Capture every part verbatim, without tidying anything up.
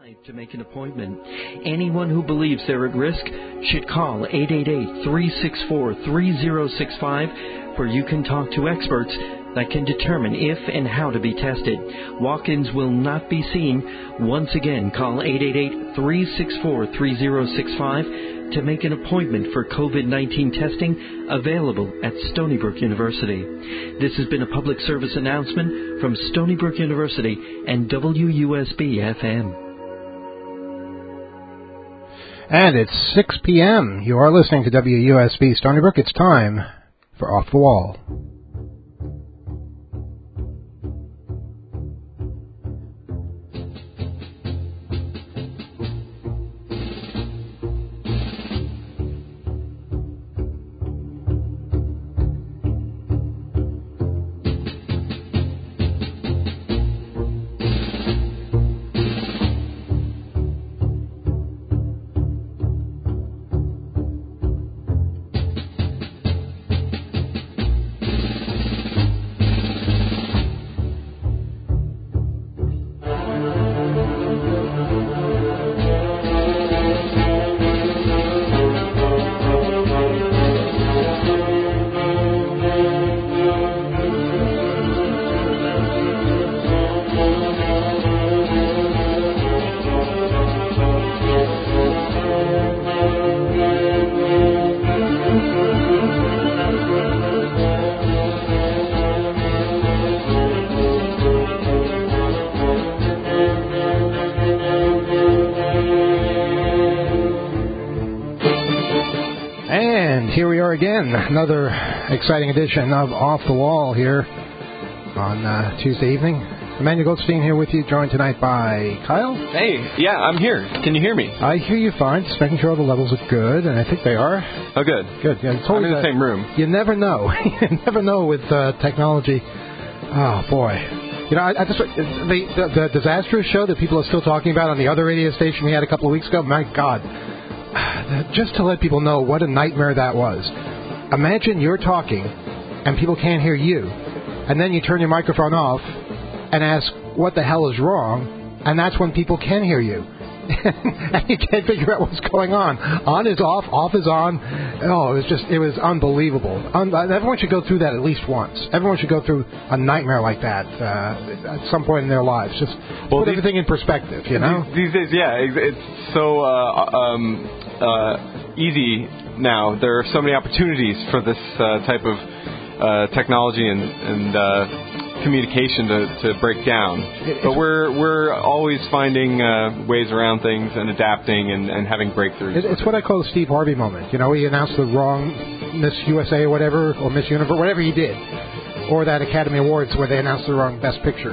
To make an appointment. Anyone who believes they're at risk should call eight eight eight, three six four, three zero six five, where you can talk to experts that can determine if and how to be tested. Walk-ins will not be seen. Once again, call eight eight eight, three six four, three zero six five to make an appointment for COVID nineteen testing available at Stony Brook University. This has been a public service announcement from Stony Brook University and W U S B F M. And it's six p.m. You are listening to W U S B Stony Brook. It's time for Off the Wall. Again, another exciting edition of Off the Wall here on uh, Tuesday evening. Emmanuel Goldstein here with you, joined tonight by Kyle. Hey, yeah, I'm here. Can you hear me? I hear you fine, just making sure all the levels are good, and I think they are. Oh, good. Good. Yeah, I'm in the same room. You never know. You never know with uh, technology. Oh, boy. You know, I, I just the, the the disastrous show that people are still talking about on the other radio station we had a couple of weeks ago, my God. Just to let people know what a nightmare that was. Imagine you're talking and people can't hear you, and then you turn your microphone off and ask what the hell is wrong, and that's when people can hear you. And you can't figure out what's going on. On is off, off is on. Oh, it was just, it was unbelievable. Un- everyone should go through that at least once. Everyone should go through a nightmare like that uh, at some point in their lives. Just well, put these, everything in perspective, you know? These, these days, yeah, it's so uh, um, uh, easy now. There are so many opportunities for this uh, type of uh, technology and, and uh, communication to, to break down. But we're we're always finding uh, ways around things and adapting and, and having breakthroughs. It's what I call the Steve Harvey moment. You know, he announced the wrong Miss U S A or whatever, or Miss Universe, whatever he did. Or that Academy Awards where they announced the wrong Best Picture.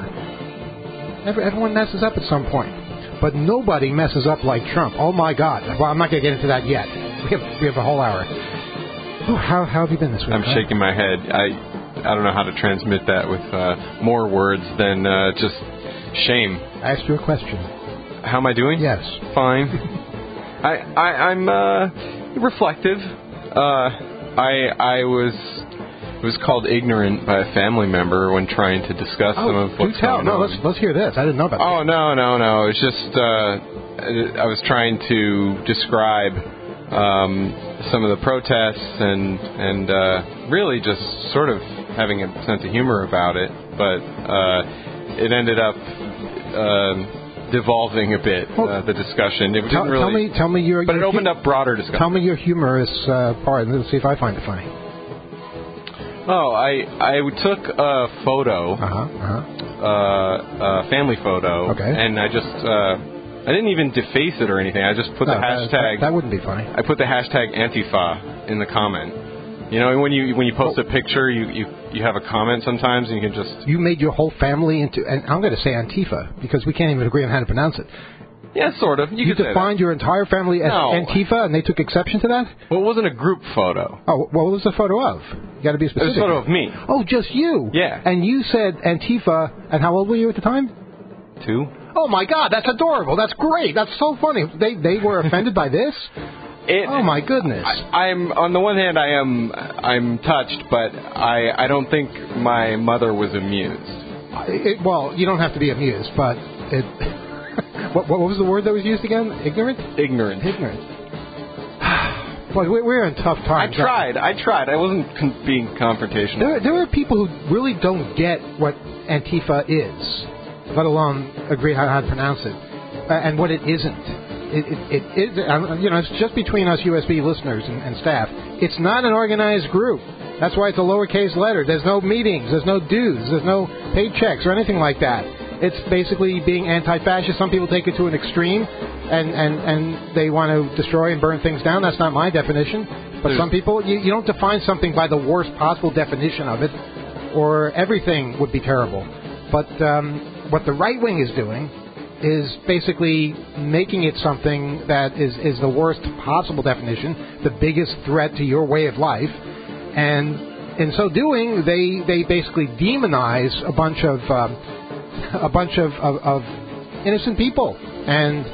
Everyone messes up at some point. But nobody messes up like Trump. Oh, my God. Well, I'm not going to get into that yet. We have, we have a whole hour. Ooh, how, how have you been this week? I'm huh? shaking my head. I... I don't know how to transmit that with uh, more words than uh, just shame. I asked you a question. How am I doing? Yes. Fine. I, I, I'm uh, reflective. Uh, I I was was called ignorant by a family member when trying to discuss oh, some of what's tell. going no, on. Let's, let's hear this. I didn't know about that. Oh, no, no, no. It's just uh, I was trying to describe um, some of the protests and, and uh, really just sort of having a sense of humor about it, but uh, it ended up um, devolving a bit, well, uh, the discussion. It tell, didn't really, tell me, tell me your, but your it opened hu- up broader discussion. Tell me your humorous uh, part, and let's see if I find it funny. Oh, I I took a photo, uh-huh, uh-huh. Uh, a family photo, okay. and I just uh, I didn't even deface it or anything. I just put no, the hashtag. That, that wouldn't be funny. I put the hashtag Antifa in the comment. You know, when you when you post a picture, you, you, you have a comment sometimes, and you can just... You made your whole family into... And I'm going to say Antifa, because we can't even agree on how to pronounce it. Yeah, sort of. You, you could defined your entire family as no. Antifa, and they took exception to that? Well, it wasn't a group photo. Oh, well, what was the photo of? You got to be specific. It was a photo of me. Oh, just you? Yeah. And you said Antifa, and how old were you at the time? Two. Oh, my God, that's adorable. That's great. That's so funny. They, they were offended by this? It, oh my goodness! I, I'm on the one hand, I am I'm touched, but I I don't think my mother was amused. It, well, you don't have to be amused, but it. what, what was the word that was used again? Ignorant? Ignorant. Ignorant. Boy, we're in tough times. I tried. I tried. I wasn't con- being confrontational. There, there are people who really don't get what Antifa is, let alone agree how, how to pronounce it, uh, and what it isn't. It, it, it, it um, you know, it's just between us U S B listeners and, and staff. It's not an organized group. That's why it's a lowercase letter. There's no meetings. There's no dues. There's no paychecks or anything like that. It's basically being anti-fascist. Some people take it to an extreme, and, and, and they want to destroy and burn things down. That's not my definition. But There's some people, you, you don't define something by the worst possible definition of it, or everything would be terrible. But um, what the right wing is doing is basically making it something that is, is the worst possible definition, the biggest threat to your way of life. And in so doing, they, they basically demonize a bunch of um, a bunch of, of, of innocent people and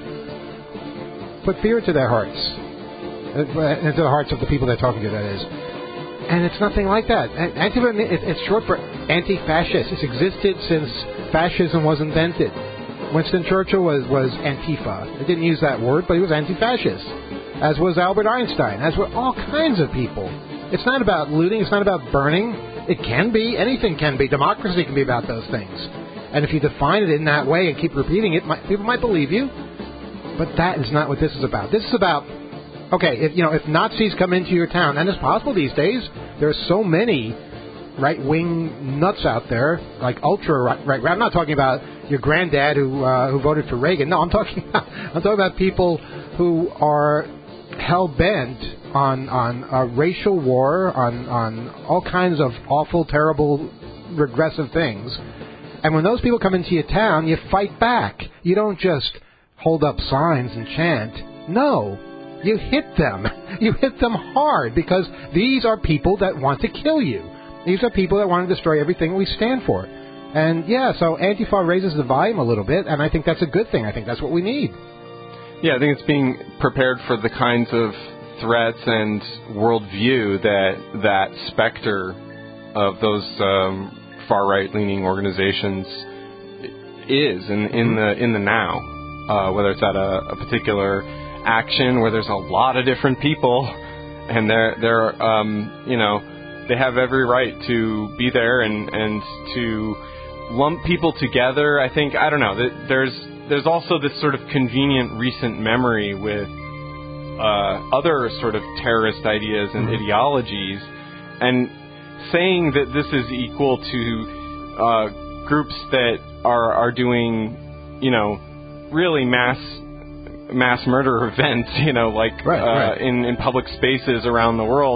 put fear into their hearts, into the hearts of the people they're talking to, that is. And it's nothing like that. Antifa, it's short for anti-fascist. It's existed since fascism was invented. Winston Churchill was, was Antifa. They didn't use that word, but he was anti-fascist, as was Albert Einstein, as were all kinds of people. It's not about looting. It's not about burning. It can be. Anything can be. Democracy can be about those things. And if you define it in that way and keep repeating it, people might believe you. But that is not what this is about. This is about, okay, if you know, if Nazis come into your town, and it's possible these days, there are so many right-wing nuts out there, like ultra right. right I'm not talking about your granddad who uh, who voted for Reagan. No, I'm talking about, I'm talking about people who are hell-bent on on uh, racial war, on on all kinds of awful, terrible, regressive things. And when those people come into your town, you fight back. You don't just hold up signs and chant. No, you hit them. You hit them hard, because these are people that want to kill you. These are people that want to destroy everything we stand for. And yeah, so Antifa raises the volume a little bit, and I think that's a good thing. I think that's what we need. Yeah, I think it's being prepared for the kinds of threats and worldview that that specter of those um, far right leaning organizations is in, in the in the now, uh, whether it's at a, a particular action where there's a lot of different people, and they're they're um, you know they have every right to be there and and to lump people together. I think I don't know that there's there's also this sort of convenient recent memory with uh, other sort of terrorist ideas and mm-hmm. ideologies, and saying that this is equal to uh, groups that are are doing, you know, really mass mass murder events, you know, like right, uh, right. in in public spaces around the world,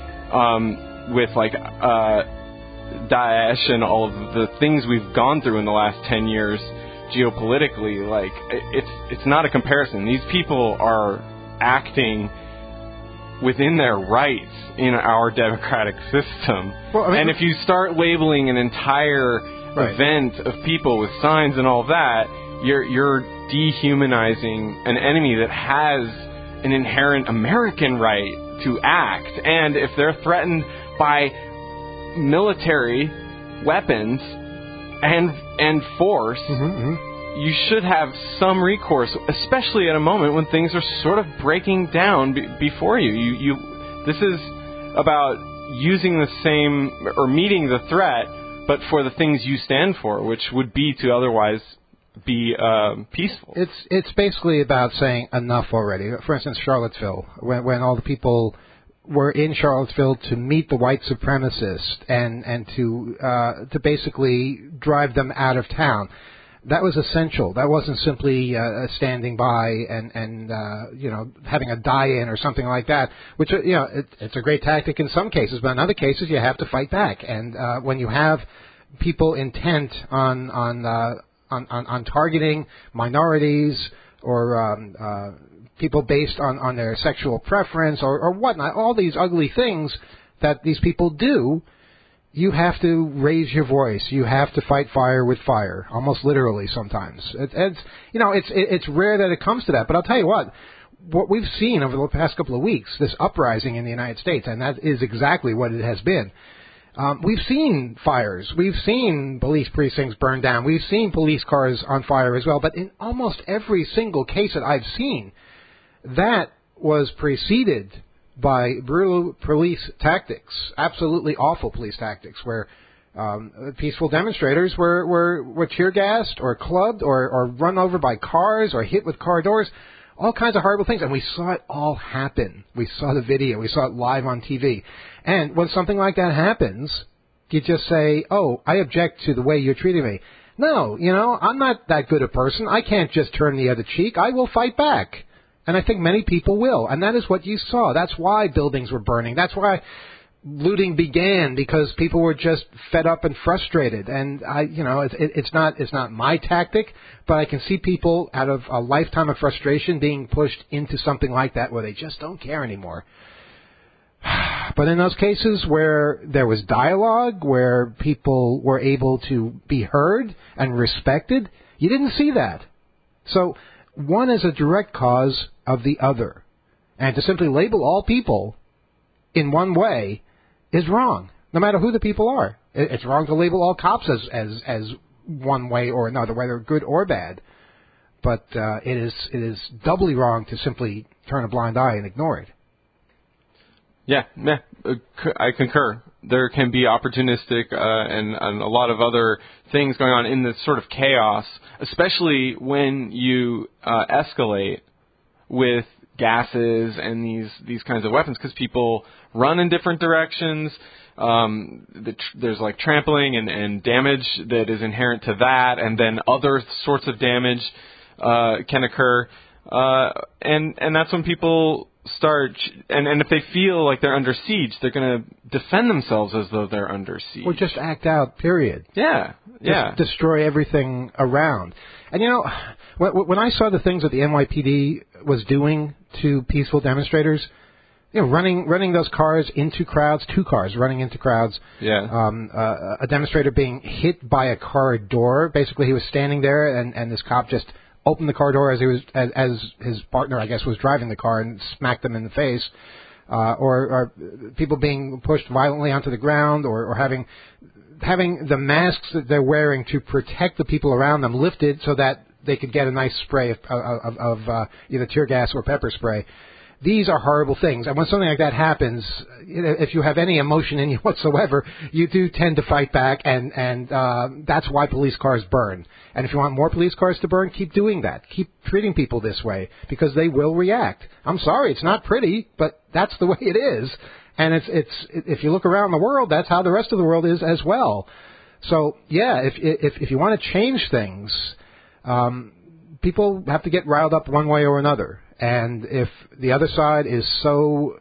um, with like uh, Daesh and all of the things we've gone through in the last ten years geopolitically. Like it's it's not a comparison. These people are acting within their rights in our democratic system. Well, I mean, and if you start labeling an entire right. event of people with signs and all that, you're you're dehumanizing an enemy that has an inherent American right to act. And if they're threatened by military weapons and and force, mm-hmm, mm-hmm. you should have some recourse, especially at a moment when things are sort of breaking down b- before you. You, you. This is about using the same or meeting the threat, but for the things you stand for, which would be to otherwise be uh, peaceful. It's it's basically about saying enough already. For instance, Charlottesville, when when all the people were in Charlottesville to meet the white supremacists and and to uh, to basically drive them out of town. That was essential. That wasn't simply uh, standing by and, and uh, you know, having a die-in or something like that, which, you know, it, it's a great tactic in some cases, but in other cases you have to fight back. And uh, when you have people intent on on, uh, on, on, on targeting minorities or um, uh, people based on, on their sexual preference or, or whatnot, all these ugly things that these people do, you have to raise your voice. You have to fight fire with fire, almost literally sometimes. It, it's you know, it's it, it's rare that it comes to that. But I'll tell you what, what we've seen over the past couple of weeks, this uprising in the United States, and that is exactly what it has been. Um, we've seen fires. We've seen police precincts burned down. We've seen police cars on fire as well. But in almost every single case that I've seen, that was preceded by brutal police tactics, absolutely awful police tactics, where um, peaceful demonstrators were, were, were tear gassed or clubbed or, or run over by cars or hit with car doors. All kinds of horrible things, and we saw it all happen. We saw the video. We saw it live on T V. And when something like that happens, you just say, oh, I object to the way you're treating me. No, you know, I'm not that good a person. I can't just turn the other cheek. I will fight back. And I think many people will. And that is what you saw. That's why buildings were burning. That's why looting began, because people were just fed up and frustrated. And I, you know, it, it, it's not it's not my tactic, but I can see people out of a lifetime of frustration being pushed into something like that where they just don't care anymore. But in those cases where there was dialogue, where people were able to be heard and respected, you didn't see that. So one is a direct cause of the other. And to simply label all people in one way is wrong, no matter who the people are. It's wrong to label all cops as as, as one way or another, whether good or bad. But uh, it is it is doubly wrong to simply turn a blind eye and ignore it. Yeah, yeah, I concur. There can be opportunistic uh, and, and a lot of other things going on in this sort of chaos, especially when you uh, escalate with gases and these these kinds of weapons, because people run in different directions. Um, the tr- there's like trampling and, and damage that is inherent to that, and then other sorts of damage uh, can occur. Uh, and and that's when people start, and, and if they feel like they're under siege, they're going to defend themselves as though they're under siege. Or just act out, period. Yeah, yeah. Just destroy everything around. And, you know, when I saw the things that the N Y P D was doing to peaceful demonstrators, you know, running running those cars into crowds, two cars running into crowds. Yeah. Um, uh, a demonstrator being hit by a car door. Basically, he was standing there, and, and this cop just opened the car door as he was as, as his partner, I guess, was driving the car and smacked him in the face. Uh, or, or people being pushed violently onto the ground, or, or having having the masks that they're wearing to protect the people around them lifted so that they could get a nice spray of, of, of uh, either tear gas or pepper spray. These are horrible things. And when something like that happens, if you have any emotion in you whatsoever, you do tend to fight back, and, and uh, that's why police cars burn. And if you want more police cars to burn, keep doing that. Keep treating people this way, because they will react. I'm sorry, it's not pretty, but that's the way it is. And it's it's if you look around the world, that's how the rest of the world is as well. So, yeah, if if, if you want to change things, um, people have to get riled up one way or another. And if the other side is so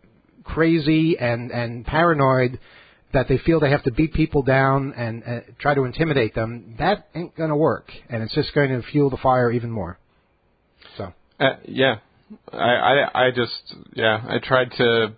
crazy and, and paranoid that they feel they have to beat people down and uh, try to intimidate them, that ain't going to work. And it's just going to fuel the fire even more. So, uh, yeah, I, I, I just, yeah, I tried to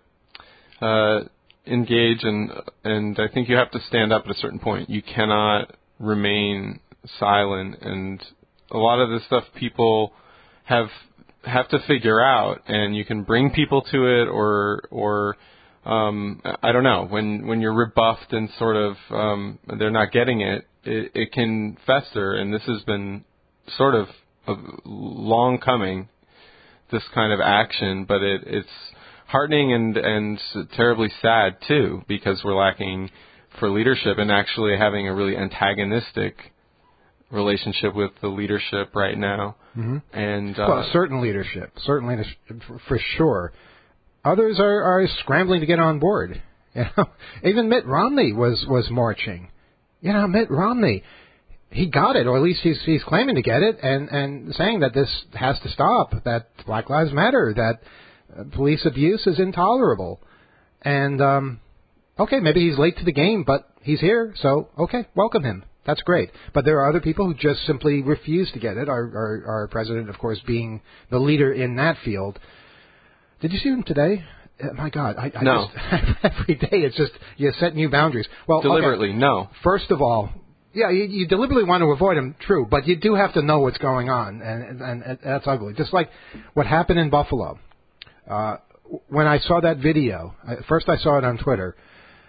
uh, engage, and and I think you have to stand up at a certain point. You cannot remain silent. And a lot of the stuff people have have to figure out, and you can bring people to it, or or um, I don't know, when when you're rebuffed and sort of um, they're not getting it, it, it can fester. And this has been sort of a long coming, this kind of action, but it, it's heartening and and terribly sad too, because we're lacking for leadership and actually having a really antagonistic relationship with the leadership right now. Mm-hmm. And uh, well, certain leadership, certain leadership for, for sure. Others are, are scrambling to get on board. You know, even Mitt Romney was, was marching. You know, Mitt Romney, he got it, or at least he's he's claiming to get it, and, and saying that this has to stop, that Black Lives Matter, that uh, police abuse is intolerable. And um, okay, maybe he's late to the game, but he's here, so okay, welcome him. That's great. But there are other people who just simply refuse to get it. Our, our, our president, of course, being the leader in that field. Did you see him today? Uh, my God. I, I no. Just, every day it's just, you set new boundaries. Well, deliberately, okay. no. First of all, yeah, you, you deliberately want to avoid him, true, but you do have to know what's going on, and, and, and that's ugly. Just like what happened in Buffalo. Uh, when I saw that video, first I saw it on Twitter,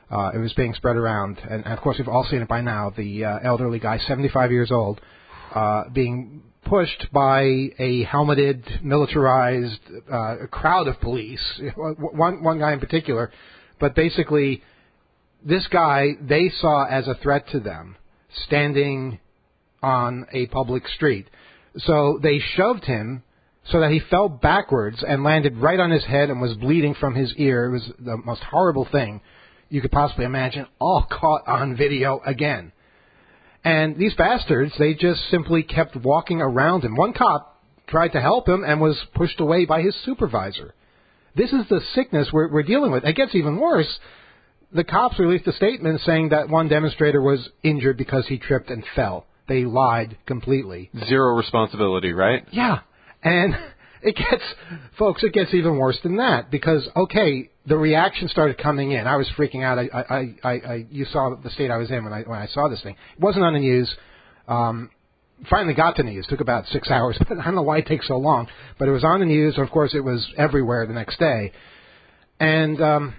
Uh, it was being spread around, and, and of course we've all seen it by now. The uh, elderly guy, seventy-five years old, uh, being pushed by a helmeted, militarized uh, crowd of police. One one guy in particular, but basically, this guy they saw as a threat to them, standing on a public street. So they shoved him so that he fell backwards and landed right on his head and was bleeding from his ear. It was the most horrible thing you could possibly imagine, all caught on video again. And these bastards, they just simply kept walking around him. One cop tried to help him and was pushed away by his supervisor. This is the sickness we're, we're dealing with. It gets even worse. The cops released a statement saying that one demonstrator was injured because he tripped and fell. They lied completely. Zero responsibility, right? Yeah. And it gets, folks, it gets even worse than that because, okay, the reaction started coming in. I was freaking out. I, I, I, I, you saw the state I was in when I when I saw this thing. It wasn't on the news. Um, finally got to the news. It took about six hours. But I don't know why it takes so long. But it was on the news. Of course, it was everywhere the next day. And um,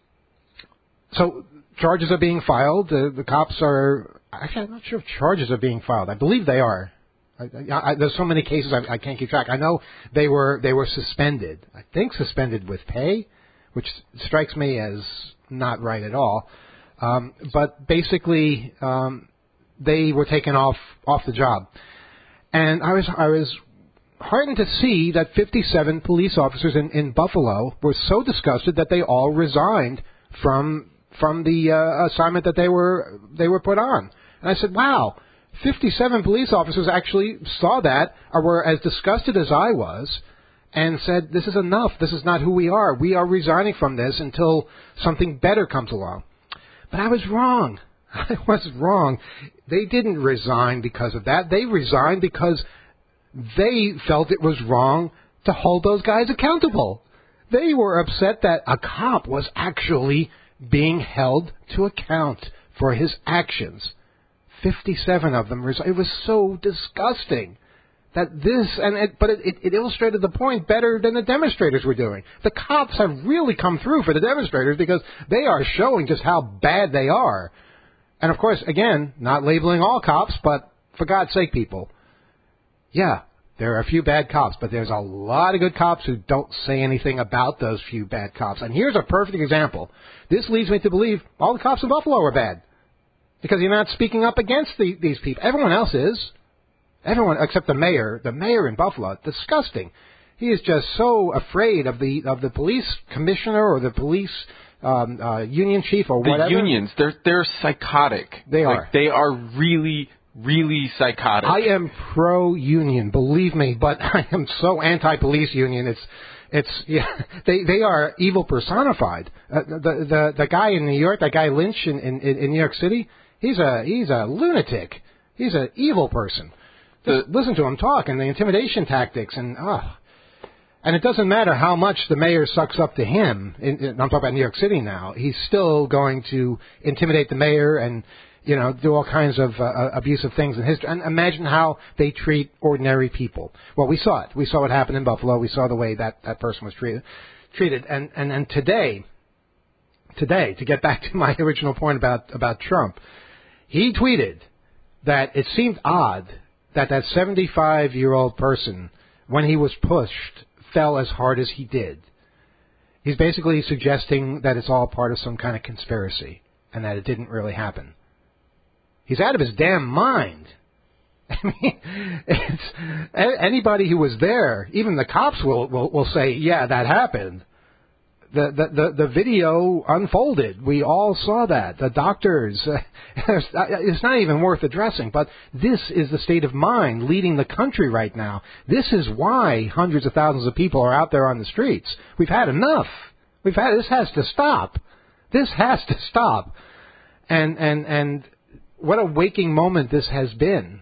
so charges are being filed. The, the cops are. Actually, I'm not sure if charges are being filed. I believe they are. I, I, there's so many cases I, I can't keep track. I know they were they were suspended. I think suspended with pay, which strikes me as not right at all. Um, but basically, um, they were taken off off the job, and I was I was heartened to see that fifty-seven police officers in, in Buffalo were so disgusted that they all resigned from from the uh, assignment that they were they were put on. And I said, wow. fifty-seven police officers actually saw that, or were as disgusted as I was, and said, this is enough. This is not who we are. We are resigning from this until something better comes along. But I was wrong. I was wrong. They didn't resign because of that. They resigned because they felt it was wrong to hold those guys accountable. They were upset that a cop was actually being held to account for his actions. fifty-seven of them. It was so disgusting that this, and it, but it, it, it illustrated the point better than the demonstrators were doing. The cops have really come through for the demonstrators because they are showing just how bad they are. And of course, again, not labeling all cops, but for God's sake, people, yeah, there are a few bad cops, but there's a lot of good cops who don't say anything about those few bad cops. And here's a perfect example. This leads me to believe all the cops in Buffalo are bad. Because you're not speaking up against the, these people. Everyone else is. Everyone except the mayor. The mayor in Buffalo. Disgusting. He is just so afraid of the of the police commissioner or the police um, uh, union chief or whatever. The unions, they're they're psychotic. They like, are. They are really, really psychotic. I am pro-union, believe me, but I am so anti-police union. It's It's yeah, they they are evil personified. Uh, the the the guy in New York, that guy Lynch in, in, in New York City, he's a he's a lunatic. He's an evil person. Just the, listen to him talk and the intimidation tactics and ah, oh. And it doesn't matter how much the mayor sucks up to him. In, in, I'm talking about New York City now. He's still going to intimidate the mayor and, you know, do all kinds of uh, abusive things in history. And imagine how they treat ordinary people. Well, we saw it. We saw what happened in Buffalo. We saw the way that, that person was treated. Treated. And, and, and today, today, to get back to my original point about, about Trump, he tweeted that it seemed odd that that seventy-five-year-old person, when he was pushed, fell as hard as he did. He's basically suggesting that it's all part of some kind of conspiracy and that it didn't really happen. He's out of his damn mind. I mean, it's, anybody who was there, even the cops will, will, will say, yeah, that happened. The, the, the, the video unfolded. We all saw that. The doctors, uh, it's not even worth addressing, but this is the state of mind leading the country right now. This is why hundreds of thousands of people are out there on the streets. We've had enough. We've had, this has to stop. This has to stop. And, and, and, what a waking moment this has been.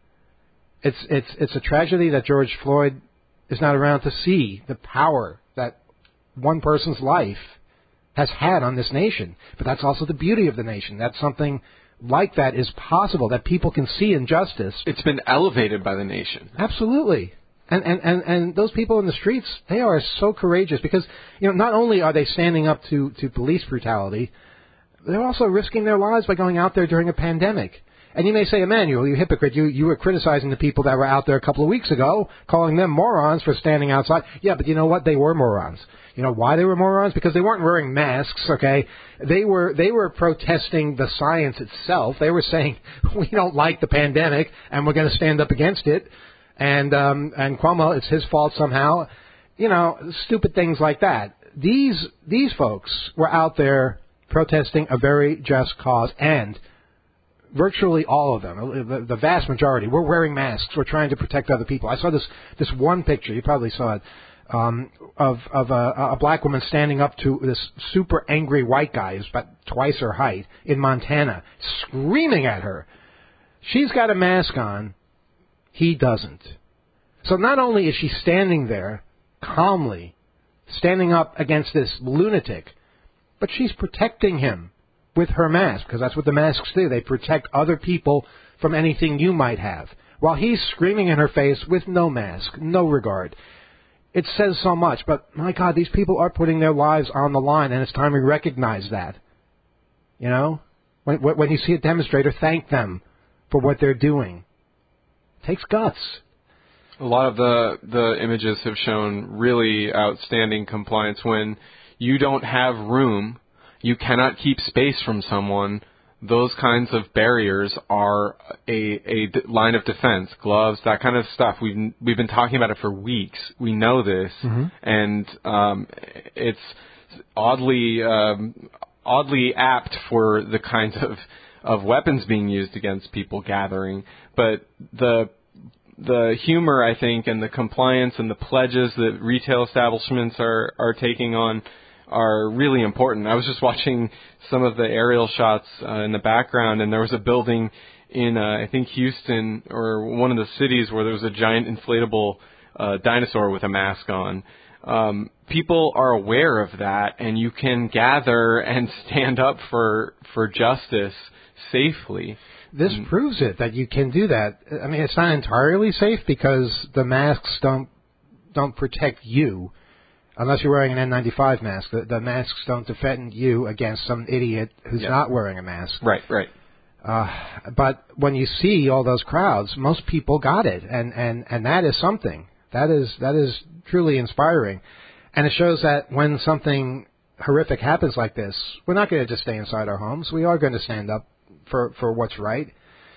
It's it's it's a tragedy that George Floyd is not around to see the power that one person's life has had on this nation. But that's also the beauty of the nation. That something like that is possible, that people can see injustice. It's been elevated by the nation. Absolutely. And, and, and, and those people in the streets, they are so courageous because, you know, not only are they standing up to, to police brutality, they're also risking their lives by going out there during a pandemic. And you may say, Emmanuel, you hypocrite, you, you were criticizing the people that were out there a couple of weeks ago, calling them morons for standing outside. Yeah, but you know what? They were morons. You know why they were morons? Because they weren't wearing masks, okay? They were they were protesting the science itself. They were saying, we don't like the pandemic, and we're going to stand up against it. And um, and Cuomo, it's his fault somehow. You know, stupid things like that. These these folks were out there protesting a very just cause, and virtually all of them, the, the vast majority, were wearing masks. We're trying to protect other people. I saw this this one picture. You probably saw it. Um, of of a, a black woman standing up to this super angry white guy who's about twice her height in Montana, screaming at her. She's got a mask on. He doesn't. So not only is she standing there calmly, standing up against this lunatic, but she's protecting him with her mask, because that's what the masks do. They protect other people from anything you might have, while he's screaming in her face with no mask, no regard. It says so much, but my God, these people are putting their lives on the line, and it's time we recognize that. You know? When, when you see a demonstrator, thank them for what they're doing. It takes guts. A lot of the, the images have shown really outstanding compliance. When you don't have room, you cannot keep space from someone, those kinds of barriers are a, a line of defense, gloves, that kind of stuff. We've we've been talking about it for weeks. We know this, mm-hmm. and um, it's oddly um, oddly apt for the kinds of, of weapons being used against people gathering. But the the humor, I think, and the compliance and the pledges that retail establishments are, are taking on are really important. I was just watching some of the aerial shots uh, in the background, and there was a building in, uh, I think, Houston or one of the cities where there was a giant inflatable uh, dinosaur with a mask on. Um, people are aware of that, and you can gather and stand up for for justice safely. This mm. proves it, that you can do that. I mean, it's not entirely safe because the masks don't don't protect you. Unless you're wearing an N ninety-five mask, the, the masks don't defend you against some idiot who's yep. not wearing a mask. Right, right. Uh, but when you see all those crowds, most people got it, and, and, and that is something. That is that is truly inspiring. And it shows that when something horrific happens like this, we're not going to just stay inside our homes. We are going to stand up for, for what's right.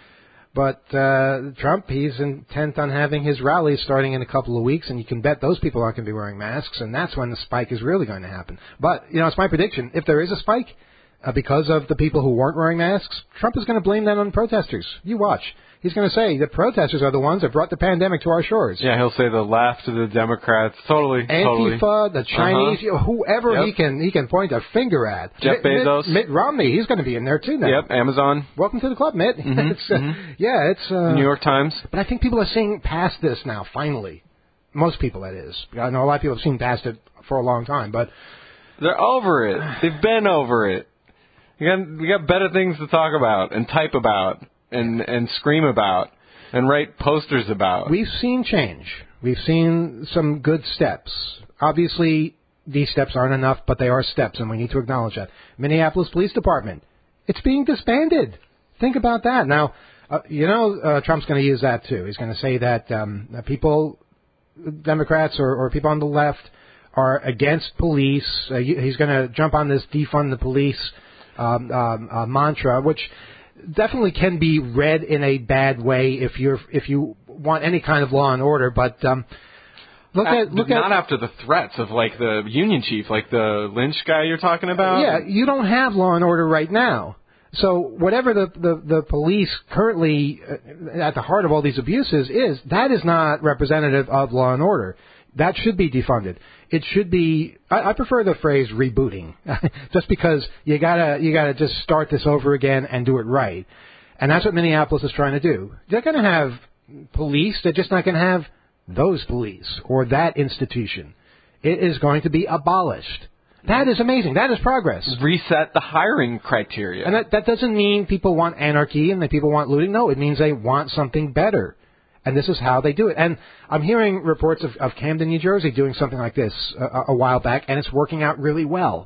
But uh, Trump, he's intent on having his rallies starting in a couple of weeks, and you can bet those people aren't going to be wearing masks, and that's when the spike is really going to happen. But, you know, it's my prediction. If there is a spike uh, because of the people who weren't wearing masks, Trump is going to blame that on protesters. You watch. He's going to say the protesters are the ones that brought the pandemic to our shores. Yeah, he'll say the left, the Democrats, totally, Antifa, totally. the Chinese, uh-huh. you know, whoever yep. he can he can point a finger at. Jeff Mitt, Bezos, Mitt, Mitt Romney, he's going to be in there too now. Yep, Amazon. Welcome to the club, Mitt. Mm-hmm. it's, uh, mm-hmm. Yeah, it's uh, New York Times. But I think people are seeing past this now. Finally, most people, that is. I know a lot of people have seen past it for a long time, but they're over it. They've been over it. We got we got better things to talk about and type about and and scream about. And write posters about. We've seen change. We've seen some good steps. Obviously, these steps aren't enough, but they are steps, and we need to acknowledge that. Minneapolis Police Department, it's being disbanded. Think about that. Now, uh, you know, uh, Trump's going to use that, too. He's going to say that um, people, Democrats or, or people on the left, are against police. Uh, he's going to jump on this defund the police um, um, uh, mantra, which definitely can be read in a bad way if you're if you want any kind of law and order. But um, look at look not at, after the threats of like the union chief, like the Lynch guy you're talking about. Yeah, you don't have law and order right now. So whatever the the, the police currently uh, at the heart of all these abuses is, that is not representative of law and order. That should be defunded. It should be. I, I prefer the phrase rebooting, just because you gotta you gotta just start this over again and do it right, and that's what Minneapolis is trying to do. They're going to have police. They're just not going to have those police or that institution. It is going to be abolished. That is amazing. That is progress. Reset the hiring criteria. And that, that doesn't mean people want anarchy and that people want looting. No, it means they want something better. And this is how they do it. And I'm hearing reports of, of Camden, New Jersey doing something like this a, a while back, and it's working out really well.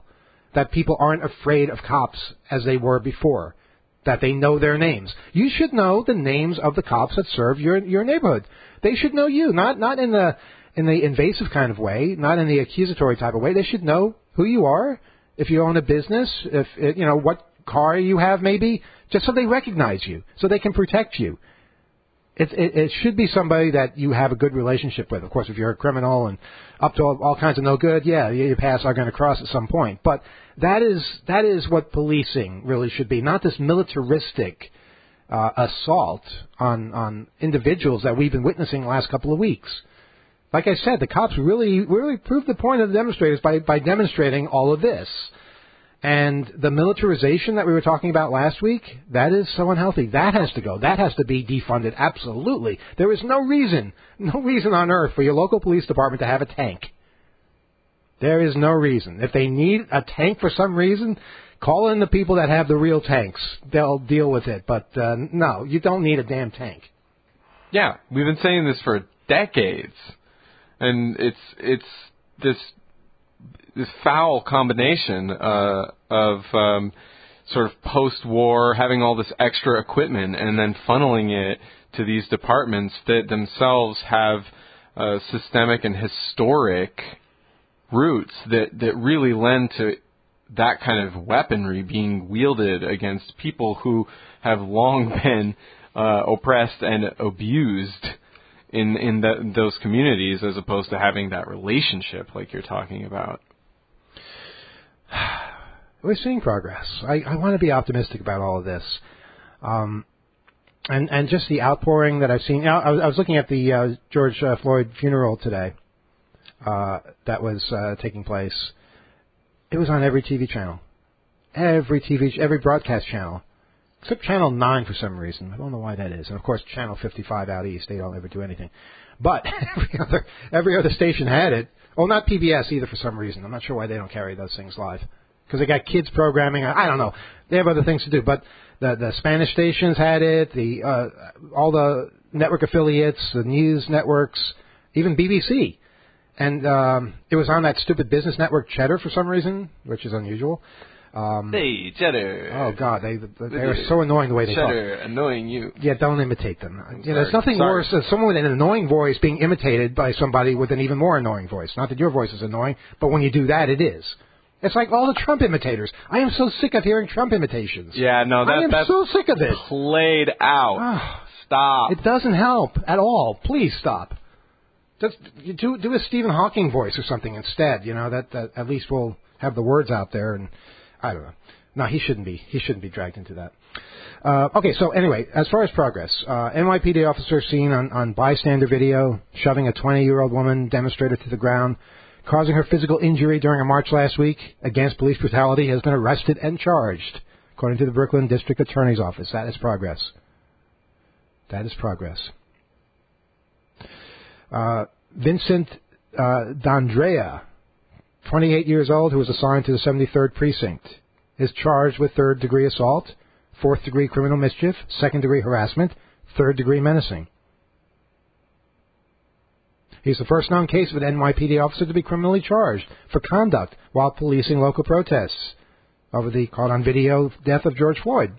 that people aren't afraid of cops as they were before, that they know their names. You should know the names of the cops that serve your your neighborhood. They should know you, not not in the in the invasive kind of way, not in the accusatory type of way. They should know who you are, if you own a business, if you know what car you have, maybe, just so they recognize you, so they can protect you. It, it, it should be somebody that you have a good relationship with. Of course, if you're a criminal and up to all, all kinds of no good, yeah, your paths are going to cross at some point. But that is that is what policing really should be, not this militaristic uh, assault on on individuals that we've been witnessing the last couple of weeks. Like I said, the cops really really proved the point of the demonstrators by by demonstrating all of this. And the militarization that we were talking about last week, that is so unhealthy. That has to go. That has to be defunded. Absolutely. There is no reason, no reason on earth for your local police department to have a tank. There is no reason. If they need a tank for some reason, call in the people that have the real tanks. They'll deal with it. But uh, no, you don't need a damn tank. Yeah, we've been saying this for decades. And it's it's this... this foul combination uh, of um, sort of post-war having all this extra equipment and then funneling it to these departments that themselves have uh, systemic and historic roots that, that really lend to that kind of weaponry being wielded against people who have long been uh, oppressed and abused in, in the, those communities, as opposed to having that relationship like you're talking about. We're seeing progress. I, I want to be optimistic about all of this. Um, and, and just the outpouring that I've seen. You know, I, was, I was looking at the uh, George uh, Floyd funeral today uh, that was uh, taking place. It was on every T V channel. Every T V, every broadcast channel. Except Channel nine for some reason. I don't know why that is. And, of course, Channel fifty-five out east. They don't ever do anything. But every other, every other station had it. Well, not P B S either for some reason. I'm not sure why they don't carry those things live. Because they got kids programming. I don't know. They have other things to do. But the, the Spanish stations had it. The uh, all the network affiliates, the news networks, even B B C. And um, it was on that stupid business network Cheddar for some reason, which is unusual. Um, hey, Cheddar. Oh, God. They they are so annoying the way they Cheddar, talk. annoying you. Yeah, don't imitate them. I'm you know, there's sorry. nothing Sorry. worse than someone with an annoying voice being imitated by somebody with an even more annoying voice. Not that your voice is annoying, but when you do that, it is. It's like all the Trump imitators. I am so sick of hearing Trump imitations. Yeah, no, that, I am that's so sick of it. Played out. Oh, Stop. it doesn't help at all. Please stop. Just do do a Stephen Hawking voice or something instead. You know, that, that at least we'll have the words out there. And I don't know. No, he shouldn't be. He shouldn't be dragged into that. Uh, okay, so anyway, as far as progress, uh, N Y P D officer seen on, on bystander video shoving a twenty-year-old woman demonstrator to the ground, causing her physical injury during a march last week against police brutality, has been arrested and charged, according to the Brooklyn District Attorney's Office. That is progress. That is progress. Uh, Vincent uh, D'Andrea, twenty-eight years old, who was assigned to the seventy-third Precinct, is charged with third-degree assault, fourth-degree criminal mischief, second-degree harassment, third-degree menacing. He's the first known case of an N Y P D officer to be criminally charged for conduct while policing local protests over the caught-on-video death of George Floyd.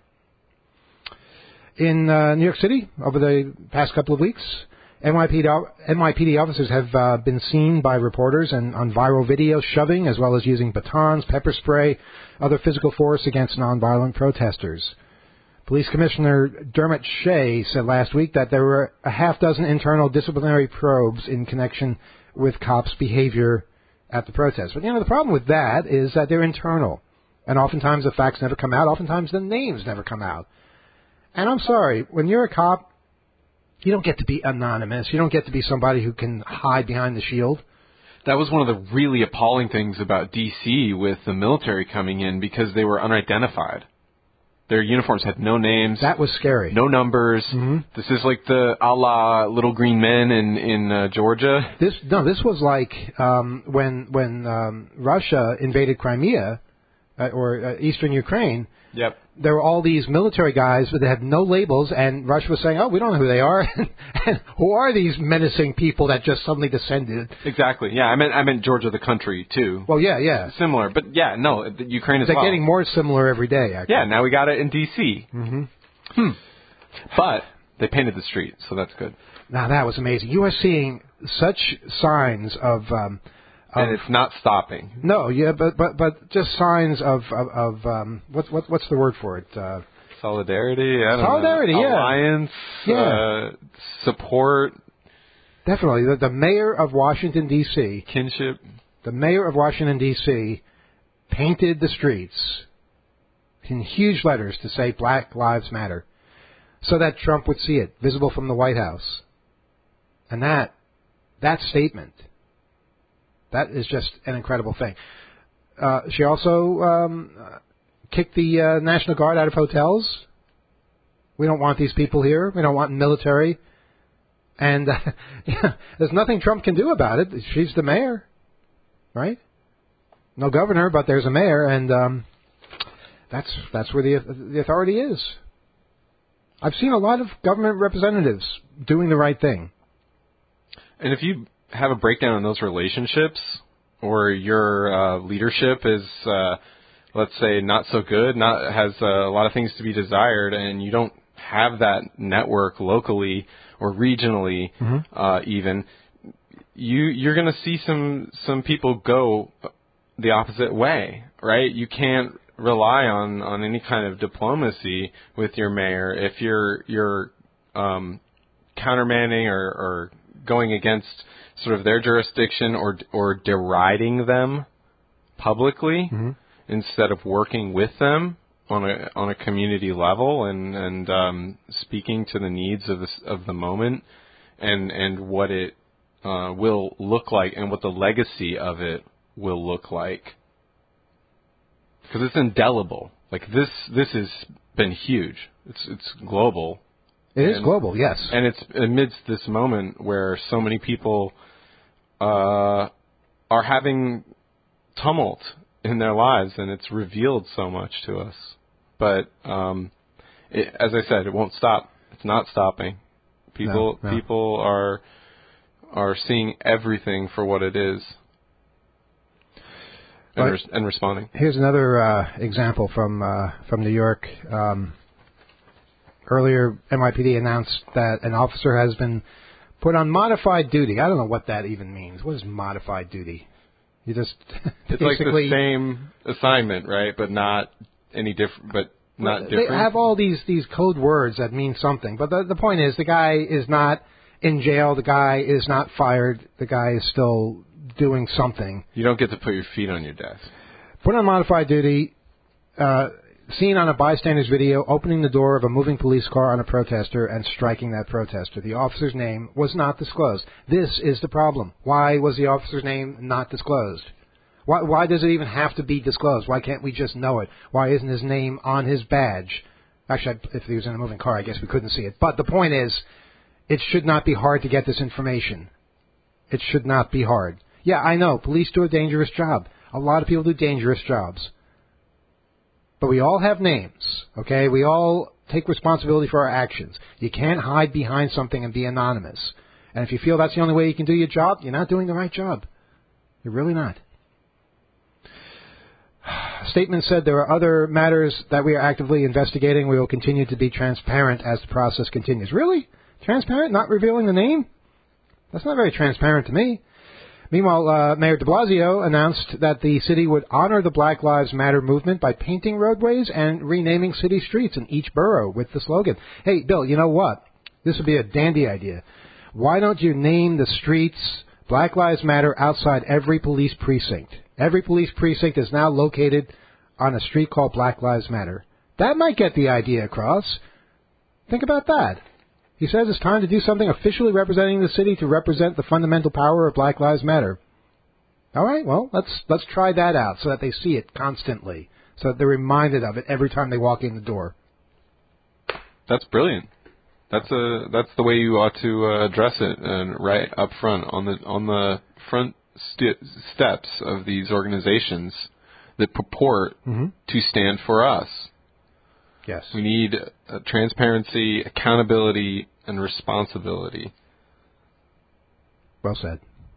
In uh, New York City, over the past couple of weeks, N Y P D, N Y P D officers have uh, been seen by reporters and on viral video shoving, as well as using batons, pepper spray, other physical force against nonviolent protesters. Police Commissioner Dermot Shea said last week that there were a half dozen internal disciplinary probes in connection with cops' behavior at the protest. But, you know, the problem with that is that they're internal. And oftentimes the facts never come out. Oftentimes the names never come out. And I'm sorry, when you're a cop, you don't get to be anonymous. You don't get to be somebody who can hide behind the shield. That was one of the really appalling things about D C with the military coming in, because they were unidentified. Their uniforms had no names. That was scary. No numbers. Mm-hmm. This is like the a la Little Green Men in, in uh, Georgia. This No, this was like um, when when um, Russia invaded Crimea, uh, or uh, eastern Ukraine. Yep. there were all these military guys that had no labels, and Russia was saying, oh, we don't know who they are. And who are these menacing people that just suddenly descended? Exactly. Yeah, I meant I meant Georgia the country, too. Well, yeah, yeah. Similar. But, yeah, no, Ukraine as They're well. They're getting more similar every day, actually. Yeah, now we got it in D C Mm-hmm. Hmm. But they painted the street, so that's good. Now, that was amazing. You are seeing such signs of... Um, of and it's not stopping. No, yeah, but but but just signs of of, of um, what what what's the word for it? Uh, Solidarity. I don't solidarity. know. Yeah. Alliance. Yeah. Uh, support. Definitely, the, the mayor of Washington D C Kinship. The mayor of Washington D C painted the streets in huge letters to say Black Lives Matter, so that Trump would see it, visible from the White House. And that that statement. That is just an incredible thing. Uh, she also um, kicked the uh, National Guard out of hotels. We don't want these people here. We don't want military. And uh, yeah, there's nothing Trump can do about it. She's the mayor, right? No governor, but there's a mayor, and um, that's that's where the the authority is. I've seen a lot of government representatives doing the right thing. And if you have a breakdown in those relationships, or your uh, leadership is, uh, let's say, not so good, not has uh, a lot of things to be desired, and you don't have that network locally or regionally, mm-hmm. uh, even, you you're going to see some some people go the opposite way, right? You can't rely on, on any kind of diplomacy with your mayor if you're you're um, countermanding or, or going against sort of their jurisdiction or or deriding them publicly mm-hmm. instead of working with them on a on a community level and and um, speaking to the needs of the of the moment and and what it uh, will look like and what the legacy of it will look like, because it's indelible. Like this this has been huge. It's it's global. It and, is global, yes. And it's amidst this moment where so many people uh, are having tumult in their lives, and it's revealed so much to us. But um, it, as I said, it won't stop. It's not stopping. People no, no. people are are seeing everything for what it is and, res- and responding. Here's another uh, example from uh, from New York. Um, Earlier, N Y P D announced that an officer has been put on modified duty. I don't know what that even means. What is modified duty? You just it's like the same assignment, right? But not any different. But not well, different. They have all these these code words that mean something. But the the point is, the guy is not in jail. The guy is not fired. The guy is still doing something. You don't get to put your feet on your desk. Put on modified duty. Uh, Seen on a bystander's video opening the door of a moving police car on a protester and striking that protester. The officer's name was not disclosed. This is the problem. Why was the officer's name not disclosed? Why, why does it even have to be disclosed? Why can't we just know it? Why isn't his name on his badge? Actually, if he was in a moving car, I guess we couldn't see it. But the point is, it should not be hard to get this information. It should not be hard. Yeah, I know. Police do a dangerous job. A lot of people do dangerous jobs. But we all have names, okay? We all take responsibility for our actions. You can't hide behind something and be anonymous. And if you feel that's the only way you can do your job, you're not doing the right job. You're really not. Statement said there are other matters that we are actively investigating. We will continue to be transparent as the process continues. Really? Transparent? Not revealing the name? That's not very transparent to me. Meanwhile, uh, Mayor de Blasio announced that the city would honor the Black Lives Matter movement by painting roadways and renaming city streets in each borough with the slogan. Hey, Bill, you know what? This would be a dandy idea. Why don't you name the streets Black Lives Matter outside every police precinct? Every police precinct is now located on a street called Black Lives Matter. That might get the idea across. Think about that. He says it's time to do something officially representing the city to represent the fundamental power of Black Lives Matter. All right, well, let's let's try that out so that they see it constantly, so that they're reminded of it every time they walk in the door. That's brilliant. That's a that's the way you ought to uh, address it, and right up front on the on the front st- steps of these organizations that purport mm-hmm. to stand for us. Yes. We need uh, transparency, accountability, and responsibility. Well said.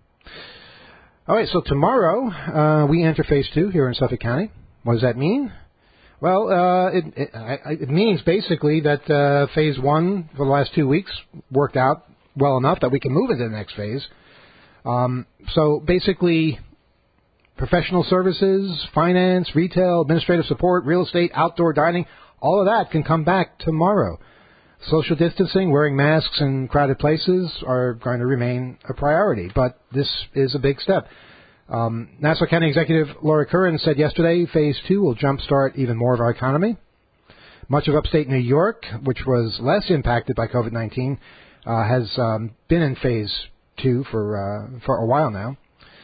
All right, so tomorrow uh, we enter phase two here in Suffolk County. What does that mean? Well, uh, it, it, it means basically that uh, phase one for the last two weeks worked out well enough that we can move into the next phase. Um, so basically, professional services, finance, retail, administrative support, real estate, outdoor dining, all of that can come back tomorrow. Social distancing, wearing masks in crowded places are going to remain a priority, but this is a big step. Um, Nassau County Executive Laura Curran said yesterday phase two will jumpstart even more of our economy. Much of upstate New York, which was less impacted by COVID nineteen, uh, has um, been in phase two for uh, for a while now.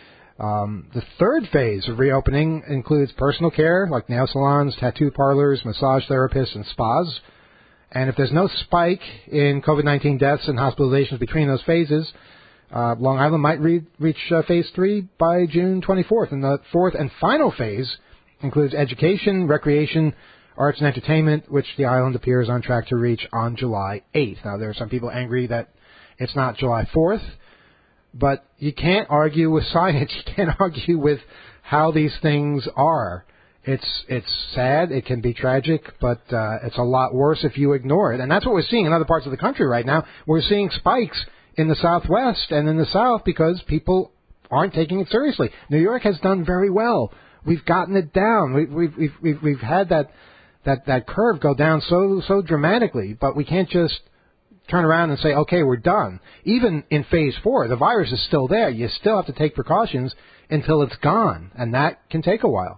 Um, the third phase of reopening includes personal care like nail salons, tattoo parlors, massage therapists, and spas. And if there's no spike in COVID nineteen deaths and hospitalizations between those phases, uh, Long Island might re- reach uh, phase three by June twenty-fourth. And the fourth and final phase includes education, recreation, arts and entertainment, which the island appears on track to reach on July eighth. Now, there are some people angry that it's not July fourth, but you can't argue with science. You can't argue with how these things are. It's it's sad, it can be tragic, but uh, it's a lot worse if you ignore it. And that's what we're seeing in other parts of the country right now. We're seeing spikes in the Southwest and in the South because people aren't taking it seriously. New York has done very well. We've gotten it down. We, we've we've we've we've had that that that curve go down so so dramatically, but we can't just turn around and say, okay, we're done. Even in phase four, the virus is still there. You still have to take precautions until it's gone, and that can take a while.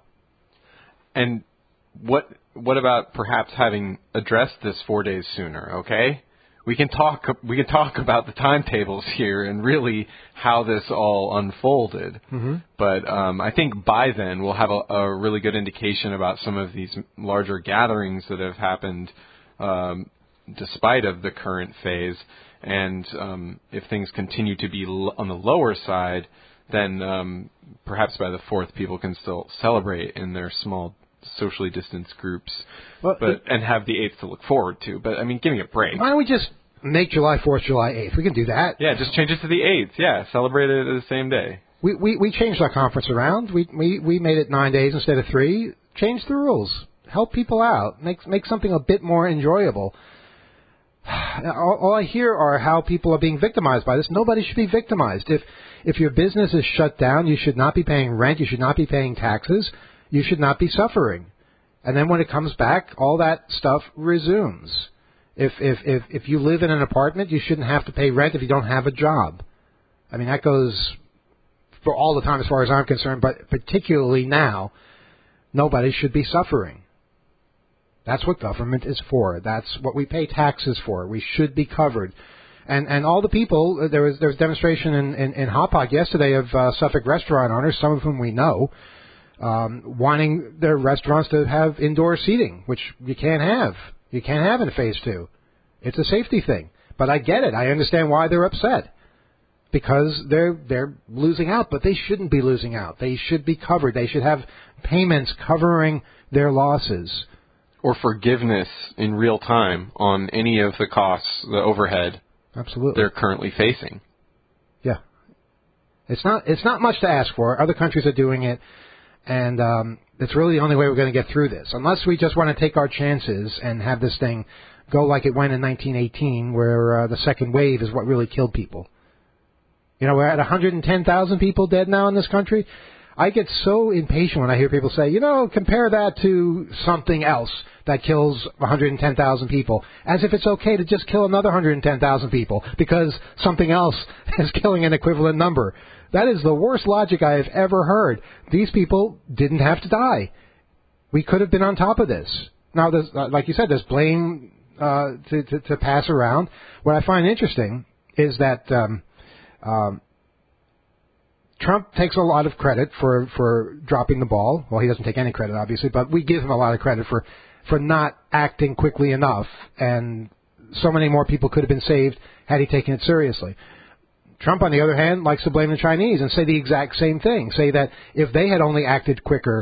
And what what about perhaps having addressed this four days sooner? Okay, we can talk we can talk about the timetables here and really how this all unfolded. Mm-hmm. But um, I think by then we'll have a, a really good indication about some of these larger gatherings that have happened, um, despite of the current phase. And um, if things continue to be l- on the lower side, then um, perhaps by the fourth, people can still celebrate in their small socially distanced groups, well, but it, and have the eighth to look forward to. But, I mean, give me a break. Why don't we just make July fourth July eighth? We can do that. Yeah, just change it to the eighth. Yeah, celebrate it the same day. We we, we changed our conference around. We, we we made it nine days instead of three. Change the rules. Help people out. Make, make something a bit more enjoyable. All, all I hear are how people are being victimized by this. Nobody should be victimized. If if your business is shut down, you should not be paying rent. You should not be paying taxes. You should not be suffering. And then when it comes back, all that stuff resumes. If if if if you live in an apartment, you shouldn't have to pay rent if you don't have a job. I mean, that goes for all the time as far as I'm concerned, but particularly now, nobody should be suffering. That's what government is for. That's what we pay taxes for. We should be covered. And and all the people, there was there was a demonstration in, in, in Hauppauge yesterday of uh, Suffolk restaurant owners, some of whom we know, um, wanting their restaurants to have indoor seating, which you can't have. You can't have in phase two. It's a safety thing. But I get it. I understand why they're upset. Because they're they're losing out, but they shouldn't be losing out. They should be covered. They should have payments covering their losses. Or forgiveness in real time on any of the costs, the overhead Absolutely. they're currently facing. Yeah. It's not it's not much to ask for. Other countries are doing it, and um, it's really the only way we're going to get through this. Unless we just want to take our chances and have this thing go like it went in nineteen eighteen, where uh, the second wave is what really killed people. You know, we're at one hundred ten thousand people dead now in this country. I get so impatient when I hear people say, you know, compare that to something else that kills one hundred ten thousand people, as if it's okay to just kill another one hundred ten thousand people because something else is killing an equivalent number. That is the worst logic I have ever heard. These people didn't have to die. We could have been on top of this. Now, there's, uh, like you said, there's blame uh, to, to, to pass around. What I find interesting is that um, um, Trump takes a lot of credit for, for dropping the ball. Well, he doesn't take any credit, obviously, but we give him a lot of credit for, for not acting quickly enough, and so many more people could have been saved had he taken it seriously. Trump, on the other hand, likes to blame the Chinese and say the exact same thing, say that if they had only acted quicker,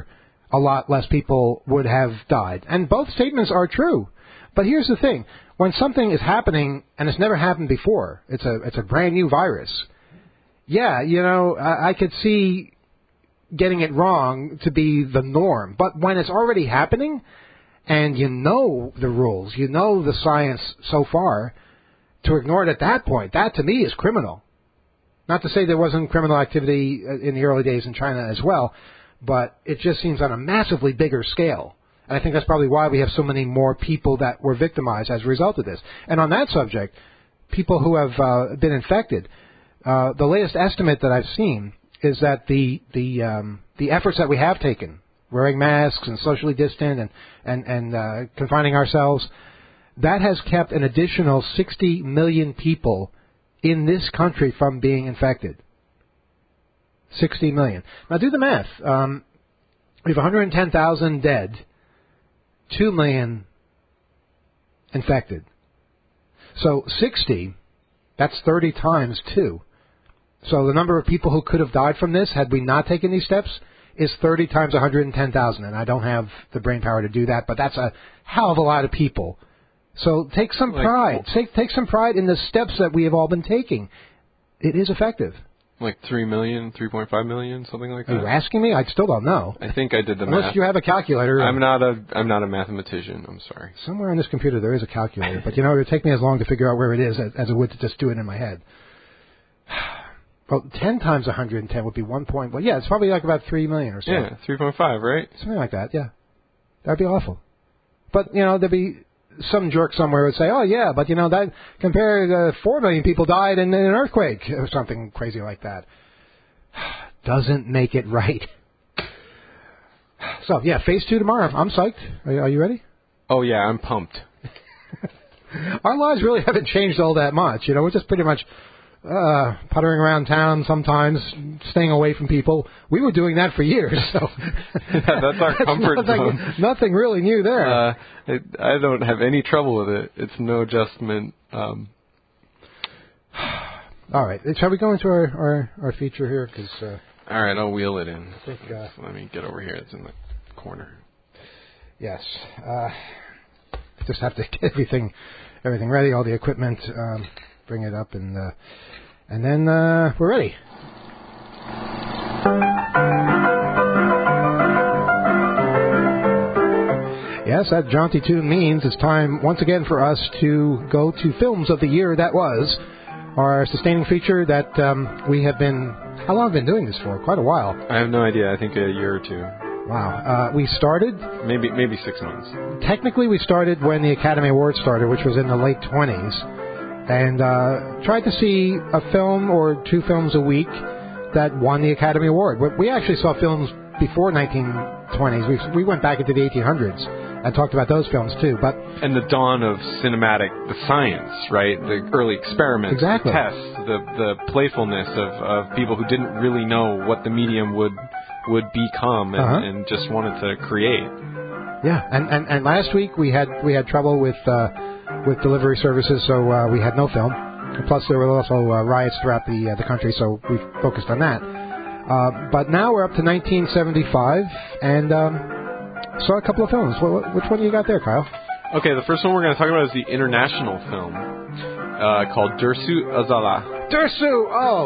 a lot less people would have died. And both statements are true. But here's the thing. When something is happening and it's never happened before, it's a it's a brand new virus. Yeah, you know, I, I could see getting it wrong to be the norm. But when it's already happening and you know the rules, you know the science so far, to ignore it at that point, that to me is criminal. Not to say there wasn't criminal activity in the early days in China as well, but it just seems on a massively bigger scale. And I think that's probably why we have so many more people that were victimized as a result of this. And on that subject, people who have uh, been infected, uh, the latest estimate that I've seen is that the the um, the efforts that we have taken, wearing masks and socially distant and and and uh, confining ourselves, that has kept an additional sixty million people in this country from being infected. sixty million. Now do the math. Um, we have one hundred ten thousand dead, two million infected. So sixty, that's thirty times two. So the number of people who could have died from this had we not taken these steps is thirty times one hundred ten thousand. And I don't have the brain power to do that, but that's a hell of a lot of people. So take some like, pride. Take, take some pride in the steps that we have all been taking. It is effective. Like three million, three point five million, something like that. Are you asking me? I still don't know. I think I did the Unless math. you have a calculator. I'm not a I'm not a mathematician. I'm sorry. Somewhere on this computer there is a calculator, but you know, it would take me as long to figure out where it is as, as it would to just do it in my head. Well, ten times one hundred ten would be one point. Well, yeah, it's probably like about three million or so. Yeah, three point five, right? Something like that. Yeah, that'd be awful. But you know, there'd be some jerk somewhere would say, "Oh yeah, but you know that compared to four million people died in, in an earthquake or something crazy like that." Doesn't make it right. So yeah, phase two tomorrow. I'm psyched. Are you, are you ready? Oh yeah, I'm pumped. Our lives really haven't changed all that much. You know, we're just pretty much uh, puttering around town sometimes, staying away from people. We were doing that for years. So yeah, that's our comfort nothing, zone. Nothing really new there. Uh, it, I don't have any trouble with it. It's no adjustment. Um, All right. Shall we go into our, our, our feature here? Cause, uh, All right, I'll wheel it in. I think, uh, Let me get over here. It's in the corner. Yes. Uh, just have to get everything everything ready, all the equipment, um, bring it up, and uh, and then uh, we're ready. Yes, that jaunty tune means it's time once again for us to go to Films of the Year That Was, our sustaining feature that um, we have been, how long have we been doing this for? Quite a while. I have no idea. I think a year or two. Wow. Uh, we started... Maybe maybe six months. Technically, we started when the Academy Awards started, which was in the late twenties, and uh, tried to see a film or two films a week that won the Academy Award. We actually saw films before nineteen twenties. We, we went back into the eighteen hundreds. I talked about those films too, but and the dawn of cinematic, the science, right? The early experiments, exactly. the tests, the the playfulness of, of people who didn't really know what the medium would would become, and, uh-huh. and just wanted to create. Yeah, and, and, and last week we had we had trouble with uh, with delivery services, so uh, we had no film. Plus, there were also uh, riots throughout the uh, the country, so we focused on that. Uh, but now we're up to nineteen seventy-five, and. Um, Saw a couple of films. What, which one do you got there, Kyle? Okay, the first one we're going to talk about is the international film uh, called Dersu Azala. Dersu!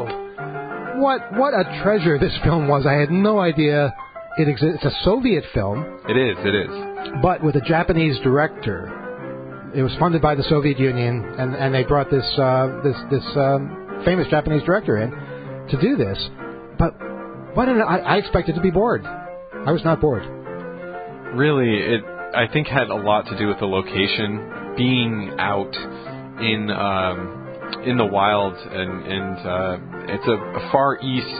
Oh! What what a treasure this film was. I had no idea it exists. It's a Soviet film. It is, it is. But with a Japanese director. It was funded by the Soviet Union, and, and they brought this, uh, this, this um, famous Japanese director in to do this. But what an, I, I expected to be bored. I was not bored. Really, it I think had a lot to do with the location, being out in um, in the wild, and and uh, it's a, a far east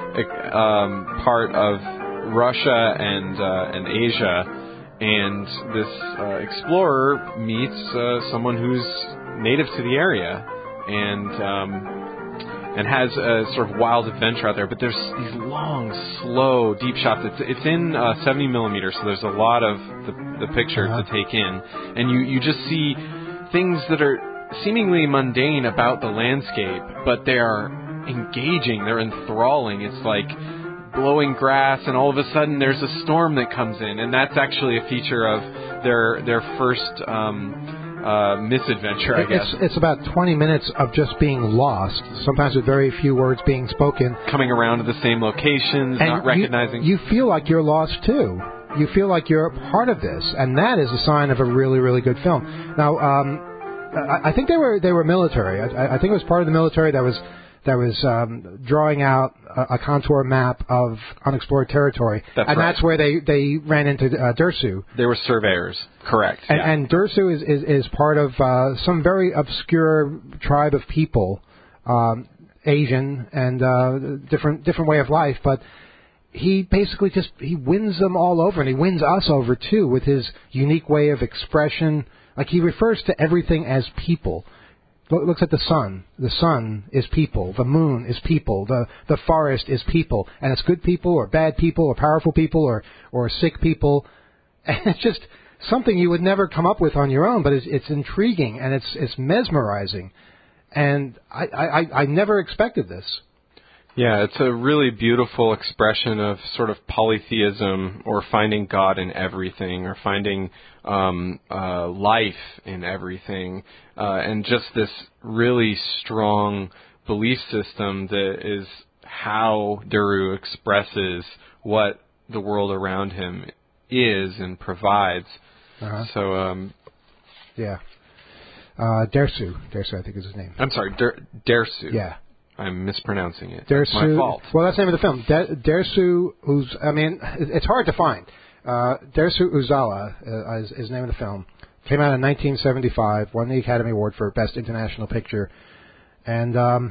um, part of Russia and uh, and Asia, and this uh, explorer meets uh, someone who's native to the area, and. Um, And has a sort of wild adventure out there, but there's these long, slow, deep shots. It's it's in uh, seventy millimeters, so there's a lot of the, the picture uh-huh. to take in, and you, you just see things that are seemingly mundane about the landscape, but they are engaging, they're enthralling. It's like blowing grass, and all of a sudden there's a storm that comes in, and that's actually a feature of their their first um, uh, misadventure, I guess. It's, it's about twenty minutes of just being lost, sometimes with very few words being spoken. Coming around to the same locations, and not recognizing... You, you feel like you're lost, too. You feel like you're a part of this, and that is a sign of a really, really good film. Now, um, I, I think they were they were military. I, I think it was part of the military that was that was um, drawing out a, a contour map of unexplored territory, that's and right. that's where they they ran into uh, Dersu. They were surveyors, correct? And, yeah. and Dersu is, is is part of uh, some very obscure tribe of people, um, Asian and uh, different different way of life, but. He basically just, he wins them all over, and he wins us over, too, with his unique way of expression. Like, he refers to everything as people. Looks at the sun. The sun is people. The moon is people. The the forest is people. And it's good people or bad people or powerful people or, or sick people. And it's just something you would never come up with on your own, but it's, it's intriguing, and it's it's mesmerizing. And I, I, I never expected this. Yeah, it's a really beautiful expression of sort of polytheism, or finding God in everything, or finding um, uh, life in everything, uh, and just this really strong belief system that is how Daru expresses what the world around him is and provides. Uh-huh. So, um, yeah, uh, Dersu, Dersu, I think is his name. I'm sorry, Der- Dersu. Yeah. I'm mispronouncing it. Dersu, It's my fault. Well, that's the name of the film. De- Dersu, who's, I mean, it's hard to find. Uh, Dersu Uzala uh, is, is the name of the film. Came out in nineteen seventy-five, won the Academy Award for Best International Picture, and um,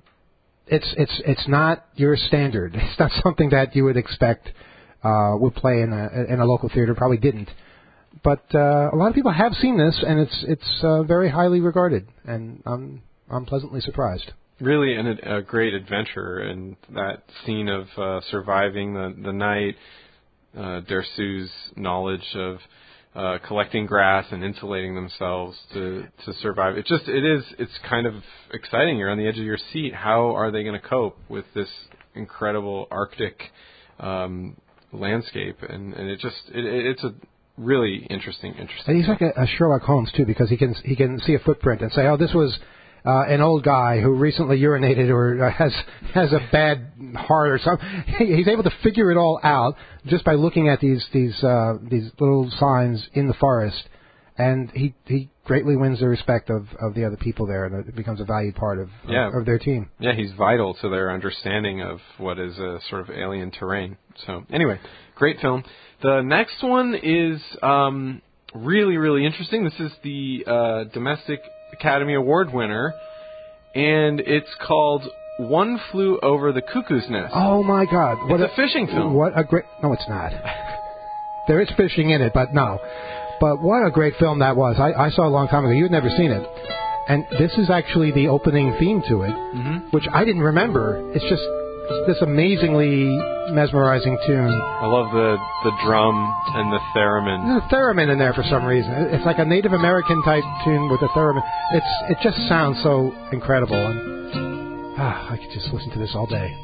it's it's it's not your standard. It's not something that you would expect uh, would play in a in a local theater. Probably didn't. But uh, a lot of people have seen this, and it's it's uh, very highly regarded, and I'm I'm pleasantly surprised. Really an, a great adventure, and that scene of uh, surviving the, the night, uh, Dersu's knowledge of uh, collecting grass and insulating themselves to, to survive. It just, it is, it's kind of exciting. You're on the edge of your seat. How are they going to cope with this incredible Arctic um, landscape? And, and it just, it, it's a really interesting, interesting. And he's like a, a Sherlock Holmes, too, because he can he can see a footprint and say, oh, this was... Uh, an old guy who recently urinated or uh, has has a bad heart or something. He's able to figure it all out just by looking at these these uh, these little signs in the forest, and he he greatly wins the respect of, of the other people there, and it becomes a valued part of yeah. of, of their team. Yeah, he's vital to their understanding of what is a sort of alien terrain. So anyway, great film. The next one is um, really really interesting. This is the uh, domestic Academy Award winner, and it's called One Flew Over the Cuckoo's Nest. Oh my God! What it's a, a fishing film. What a great! No, it's not. There is fishing in it, but no. But what a great film that was! I, I saw it a long time ago. You had never seen it, and this is actually the opening theme to it, mm-hmm. which I didn't remember. It's just this amazingly mesmerizing tune. I love the the drum and the theremin. There's a theremin in there for some reason. It's like a Native American type tune with a theremin. It's it just sounds so incredible, and ah, I could just listen to this all day.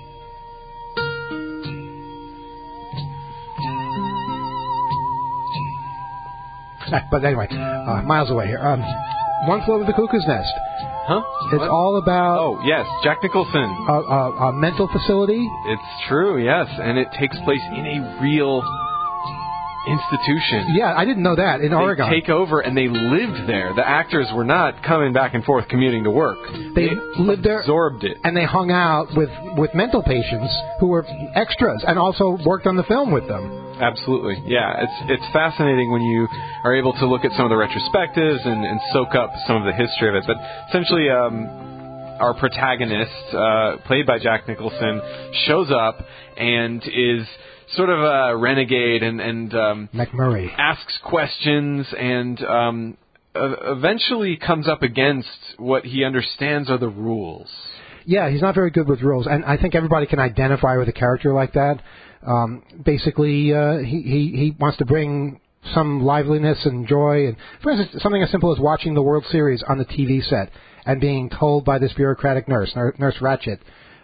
But anyway, uh, miles away here. Um, One Flew Over the Cuckoo's Nest. Huh? It's what? all about... Oh, yes, Jack Nicholson. A, a, a mental facility? It's true, yes, and it takes place in a real institution. Yeah, I didn't know that, in they Oregon. They take over, and they lived there. The actors were not coming back and forth commuting to work. They, they lived there... absorbed it. And they hung out with, with mental patients who were extras and also worked on the film with them. Absolutely, yeah. It's it's fascinating when you are able to look at some of the retrospectives and, and soak up some of the history of it. But essentially, um, our protagonist, uh, played by Jack Nicholson, shows up and is sort of a renegade and, and um, McMurray. asks questions and um, uh, eventually comes up against what he understands are the rules. Yeah, he's not very good with rules, and I think everybody can identify with a character like that. Um, basically, uh, he, he he wants to bring some liveliness and joy, and for instance, something as simple as watching the World Series on the T V set and being told by this bureaucratic nurse, Nurse Ratchet,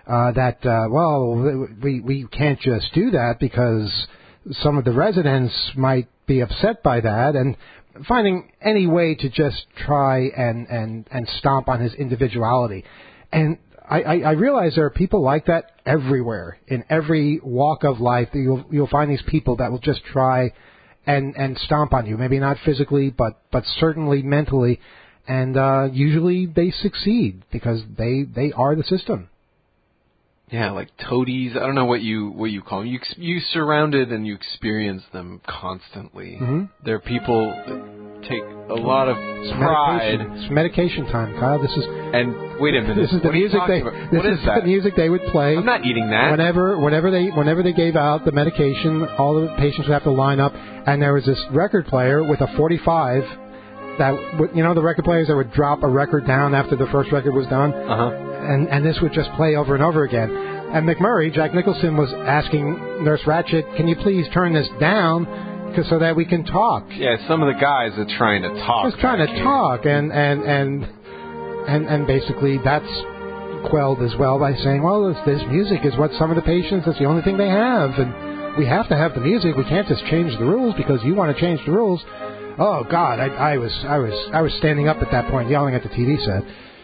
uh, that, uh, well, we, we can't just do that because some of the residents might be upset by that, and finding any way to just try and, and, and stomp on his individuality. And I, I, I realize there are people like that everywhere. In every walk of life, you'll, you'll find these people that will just try and, and stomp on you. Maybe not physically, but, but certainly mentally. And uh, usually they succeed because they, they are the system. Yeah, like toadies. I don't know what you what you call them. You you surrounded and you experience them constantly. Mm-hmm. They're people that take a lot of It's pride. medication. It's medication time, Kyle. This is And wait a minute. this is the what are you music they talking about? this What is, is that? the music they would play. I'm not eating that. Whenever whenever they whenever they gave out the medication, all the patients would have to line up, and there was this record player with a forty-five. That would, you know, the record players that would drop a record down after the first record was done, Uh-huh. and and this would just play over and over again. And McMurray, Jack Nicholson, was asking Nurse Ratched, "Can you please turn this down, cause, so that we can talk?" Yeah, some of the guys are trying to talk. Just trying to back here. talk, and and and and and basically that's quelled as well by saying, "Well, this, this music is what some of the patients. That's the only thing they have, and we have to have the music. We can't just change the rules because you want to change the rules." Oh God, I, I was I was I was standing up at that point, yelling at the T V set.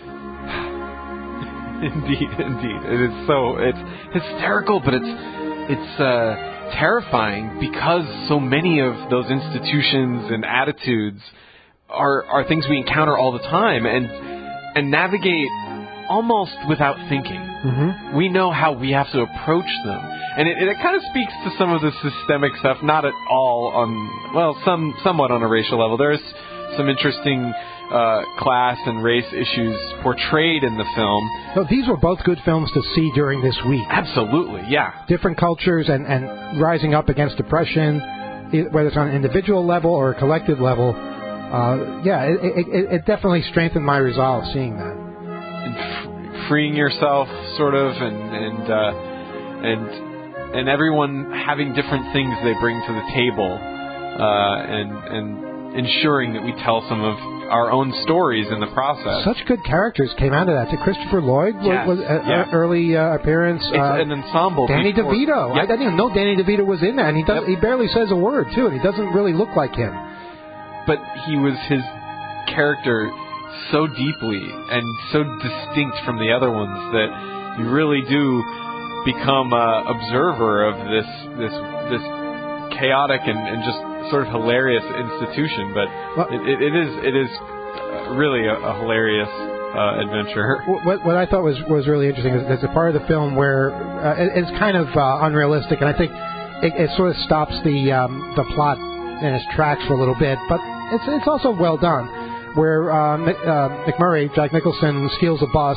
Indeed, indeed. It is so, it's hysterical, but it's it's uh, terrifying because so many of those institutions and attitudes are are things we encounter all the time and and navigate almost without thinking. Mm-hmm. We know how we have to approach them. And it, it kind of speaks to some of the systemic stuff, not at all on, well, some somewhat on a racial level. There's some interesting uh, class and race issues portrayed in the film. So these were both good films to see during this week. Absolutely, yeah. Different cultures and, and rising up against depression, whether it's on an individual level or a collective level. Uh, yeah, it, it, it definitely strengthened my resolve seeing that. And f- freeing yourself, sort of, and and uh, and and everyone having different things they bring to the table, uh, and and ensuring that we tell some of our own stories in the process. Such good characters came out of that. Christopher Lloyd was, Yes, was an yeah. early uh, appearance. It's uh, an ensemble. Danny before- DeVito. Yep. I didn't even know Danny DeVito was in that, and he does, Yep. he barely says a word too, and he doesn't really look like him. But he was his character so deeply and so distinct from the other ones that you really do become an observer of this this this chaotic and, and just sort of hilarious institution. But Well- it, it, it is it is really a, a hilarious uh, adventure. What, what I thought was, was really interesting is there's a part of the film where uh, it, it's kind of uh, unrealistic, and I think it, it sort of stops the um, the plot in its tracks for a little bit, but it's it's also well done, where uh, Mc, uh, McMurray, Jack Nicholson, steals a bus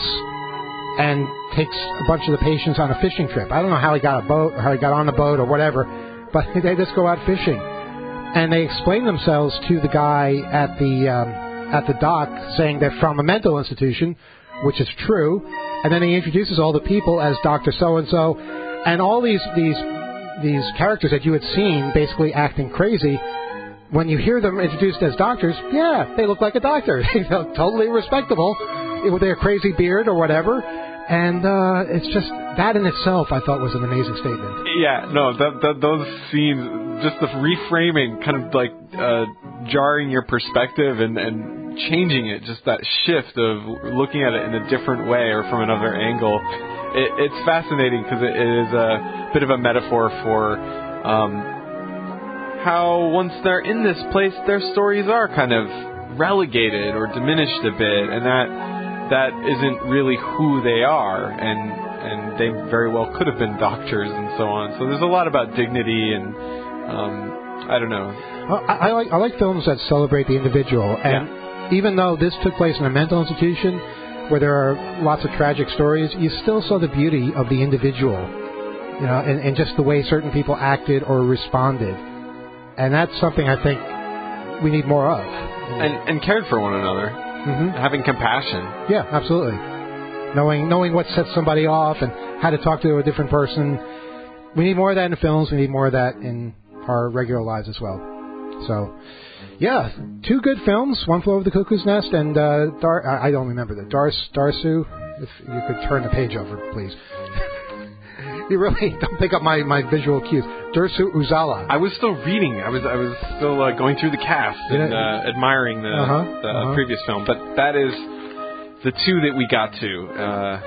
and takes a bunch of the patients on a fishing trip. I don't know how he got a boat or how he got on a boat or whatever, but they just go out fishing. And they explain themselves to the guy at the um, at the dock, saying they're from a mental institution, which is true. And then he introduces all the people as Doctor So-and-so, and all these these these characters that you had seen basically acting crazy. When you hear them introduced as doctors, yeah, they look like a doctor. They look totally respectable with their crazy beard or whatever. And uh, it's just, that in itself, I thought was an amazing statement. Yeah, no, that, that those scenes, just the reframing, kind of like uh, jarring your perspective and, and changing it, just that shift of looking at it in a different way or from another angle. It, it's fascinating because it, it is a bit of a metaphor for um, how once they're in this place, their stories are kind of relegated or diminished a bit, and that that isn't really who they are, and and they very well could have been doctors and so on. So there's a lot about dignity and um, I don't know. Well, I, I like I like films that celebrate the individual, and Yeah. even though this took place in a mental institution where there are lots of tragic stories, you still saw the beauty of the individual, you know, and, and just the way certain people acted or responded, and that's something I think we need more of. And and cared for one another. Mm-hmm. Having compassion. Yeah, absolutely. Knowing knowing what sets somebody off and how to talk to a different person. We need more of that in films. We need more of that in our regular lives as well. So, yeah, two good films. One Flew Over the Cuckoo's Nest and uh, Dar- I don't remember the Dars Darsu. If you could turn the page over, please. You really don't pick up my, my visual cues. Dersu Uzala. I was still reading. I was I was still uh, going through the cast and uh, admiring the, uh-huh, the uh-huh. previous film. But that is the two that we got to. Uh,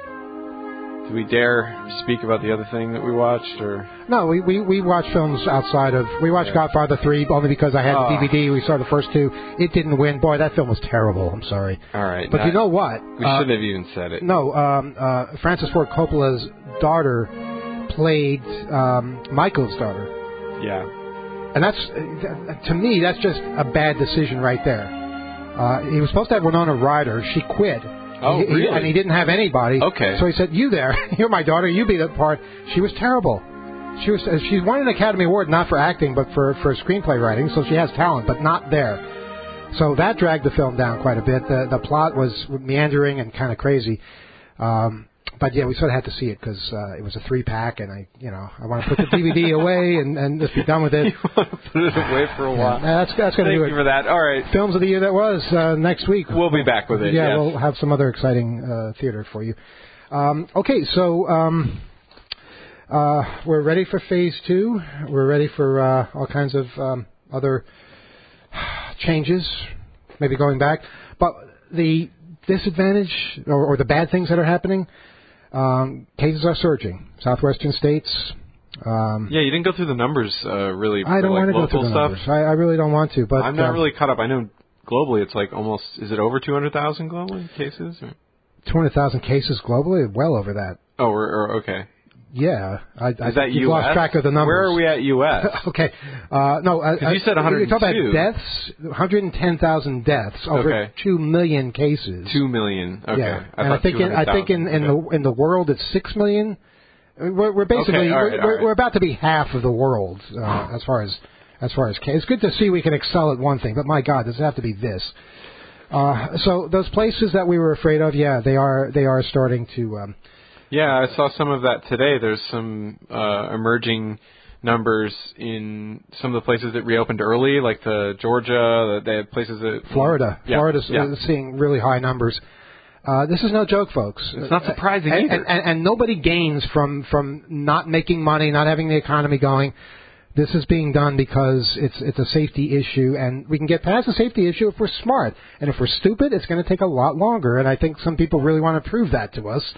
do we dare speak about the other thing that we watched? Or No, we, we, we watch films outside of... We watched yeah. Godfather three only because I had oh. the D V D. We saw the first two. It didn't win. Boy, that film was terrible. I'm sorry. All right. But no, you know what? We uh, shouldn't have even said it. No, um, uh, Francis Ford Coppola's daughter played um, Michael's daughter. Yeah. And that's, uh, to me, that's just a bad decision right there. Uh, he was supposed to have Winona Ryder. She quit. Oh, he, really? He, and he didn't have anybody. Okay. So he said, you there. You're my daughter. You be the part. She was terrible. She was. She won an Academy Award not for acting, but for, for screenplay writing, so she has talent, but not there. So that dragged the film down quite a bit. The, the plot was meandering and kind of crazy. Um, But yeah, we sort of had to see it because uh, it was a three pack, and I, you know, I want to put the D V D away and, and just be done with it. You want to put it away for a while. Yeah, that's that's going to do it. Thank you for that. All right, films of the year that was uh, next week. We'll be back with it. Yeah, yes. We'll have some other exciting uh, theater for you. Um, okay, so um, uh, we're ready for phase two. We're ready for uh, all kinds of um, other changes, maybe going back, but the disadvantage or, or the bad things that are happening. Um, cases are surging. Southwestern states. Um, yeah, you didn't go through the numbers uh, really. I don't for, like, want to go through the stuff. numbers. I, I really don't want to. But I'm not uh, really caught up. I know globally it's like almost. Is it over two hundred thousand globally cases? Or? two hundred thousand cases globally. Well over that. Oh, or, or okay. Yeah, I, Is I that you've U S? lost track of the numbers. Where are we at U S? Okay, uh, no, because uh, you said one hundred two. You're talking about deaths, one hundred ten thousand deaths over okay. two million cases. Two million. Okay, yeah. I and I think in, I think in, in okay. the in the world it's six million. We're, we're basically okay, right, we're, right. we're about to be half of the world uh, as far as as far as cases. It's good to see we can excel at one thing, but my God, does it have to be this? Uh, so those places that we were afraid of, yeah, they are they are starting to. Um, Yeah, I saw some of that today. There's some uh, emerging numbers in some of the places that reopened early, like the Georgia. They had places that Florida. Yeah, Florida's yeah. seeing really high numbers. Uh, this is no joke, folks. It's not surprising and, either. And, and, and nobody gains from, from not making money, not having the economy going. This is being done because it's it's a safety issue, and we can get past the safety issue if we're smart. And if we're stupid, it's going to take a lot longer. And I think some people really want to prove that to us.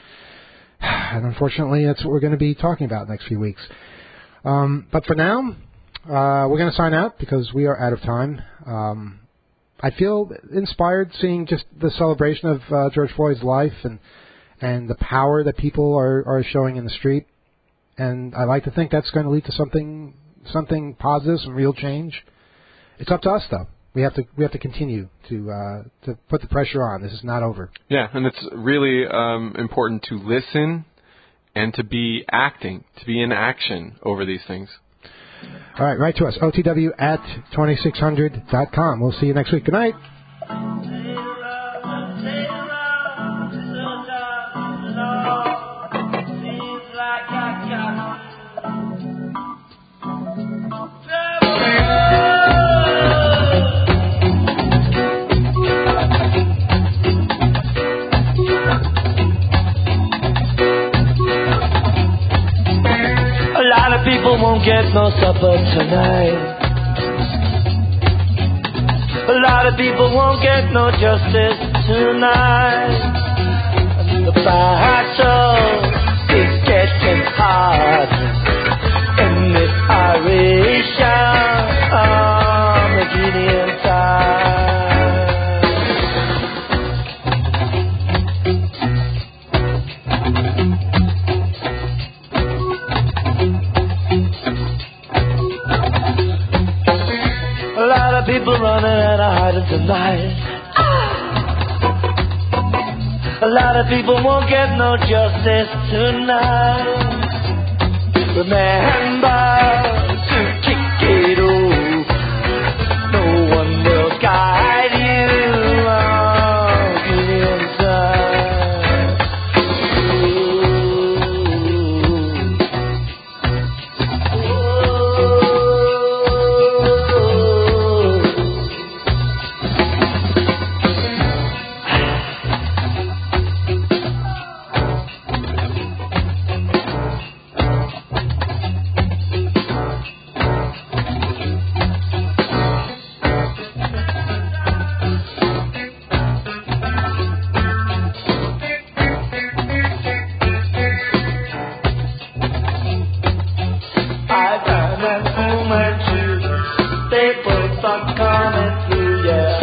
And unfortunately, that's what we're going to be talking about next few weeks. Um, but for now, uh, we're going to sign out because we are out of time. Um, I feel inspired seeing just the celebration of uh, George Floyd's life and and the power that people are, are showing in the street. And I like to think that's going to lead to something something positive, some real change. It's up to us, though. We have to we have to continue to uh, to put the pressure on. This is not over. Yeah, and it's really um, important to listen and to be acting, to be in action over these things. All right, write to us, O T W at twenty-six hundred dot com. We'll see you next week. Good night. People won't get no supper tonight. A lot of people won't get no justice tonight. And the battle is getting hard in this Irish Armageddon time. People running and hiding tonight. A lot of people won't get no justice tonight. Remember to kick it off. No one will guide you on the inside. and woman too. They both are coming through, yeah.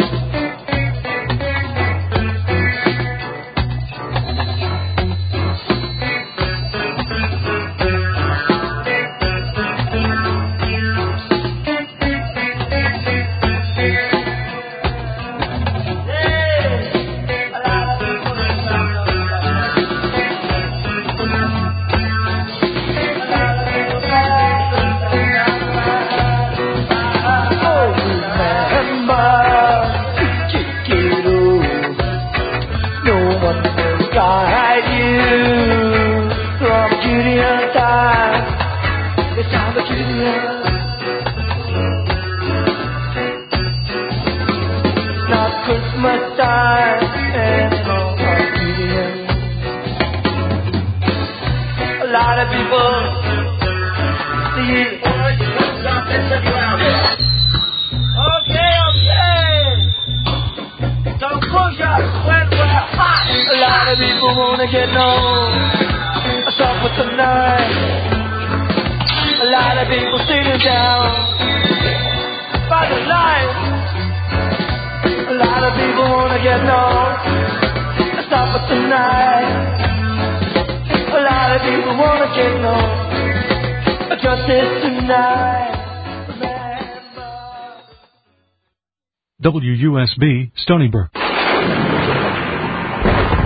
W U S B, Stony Brook.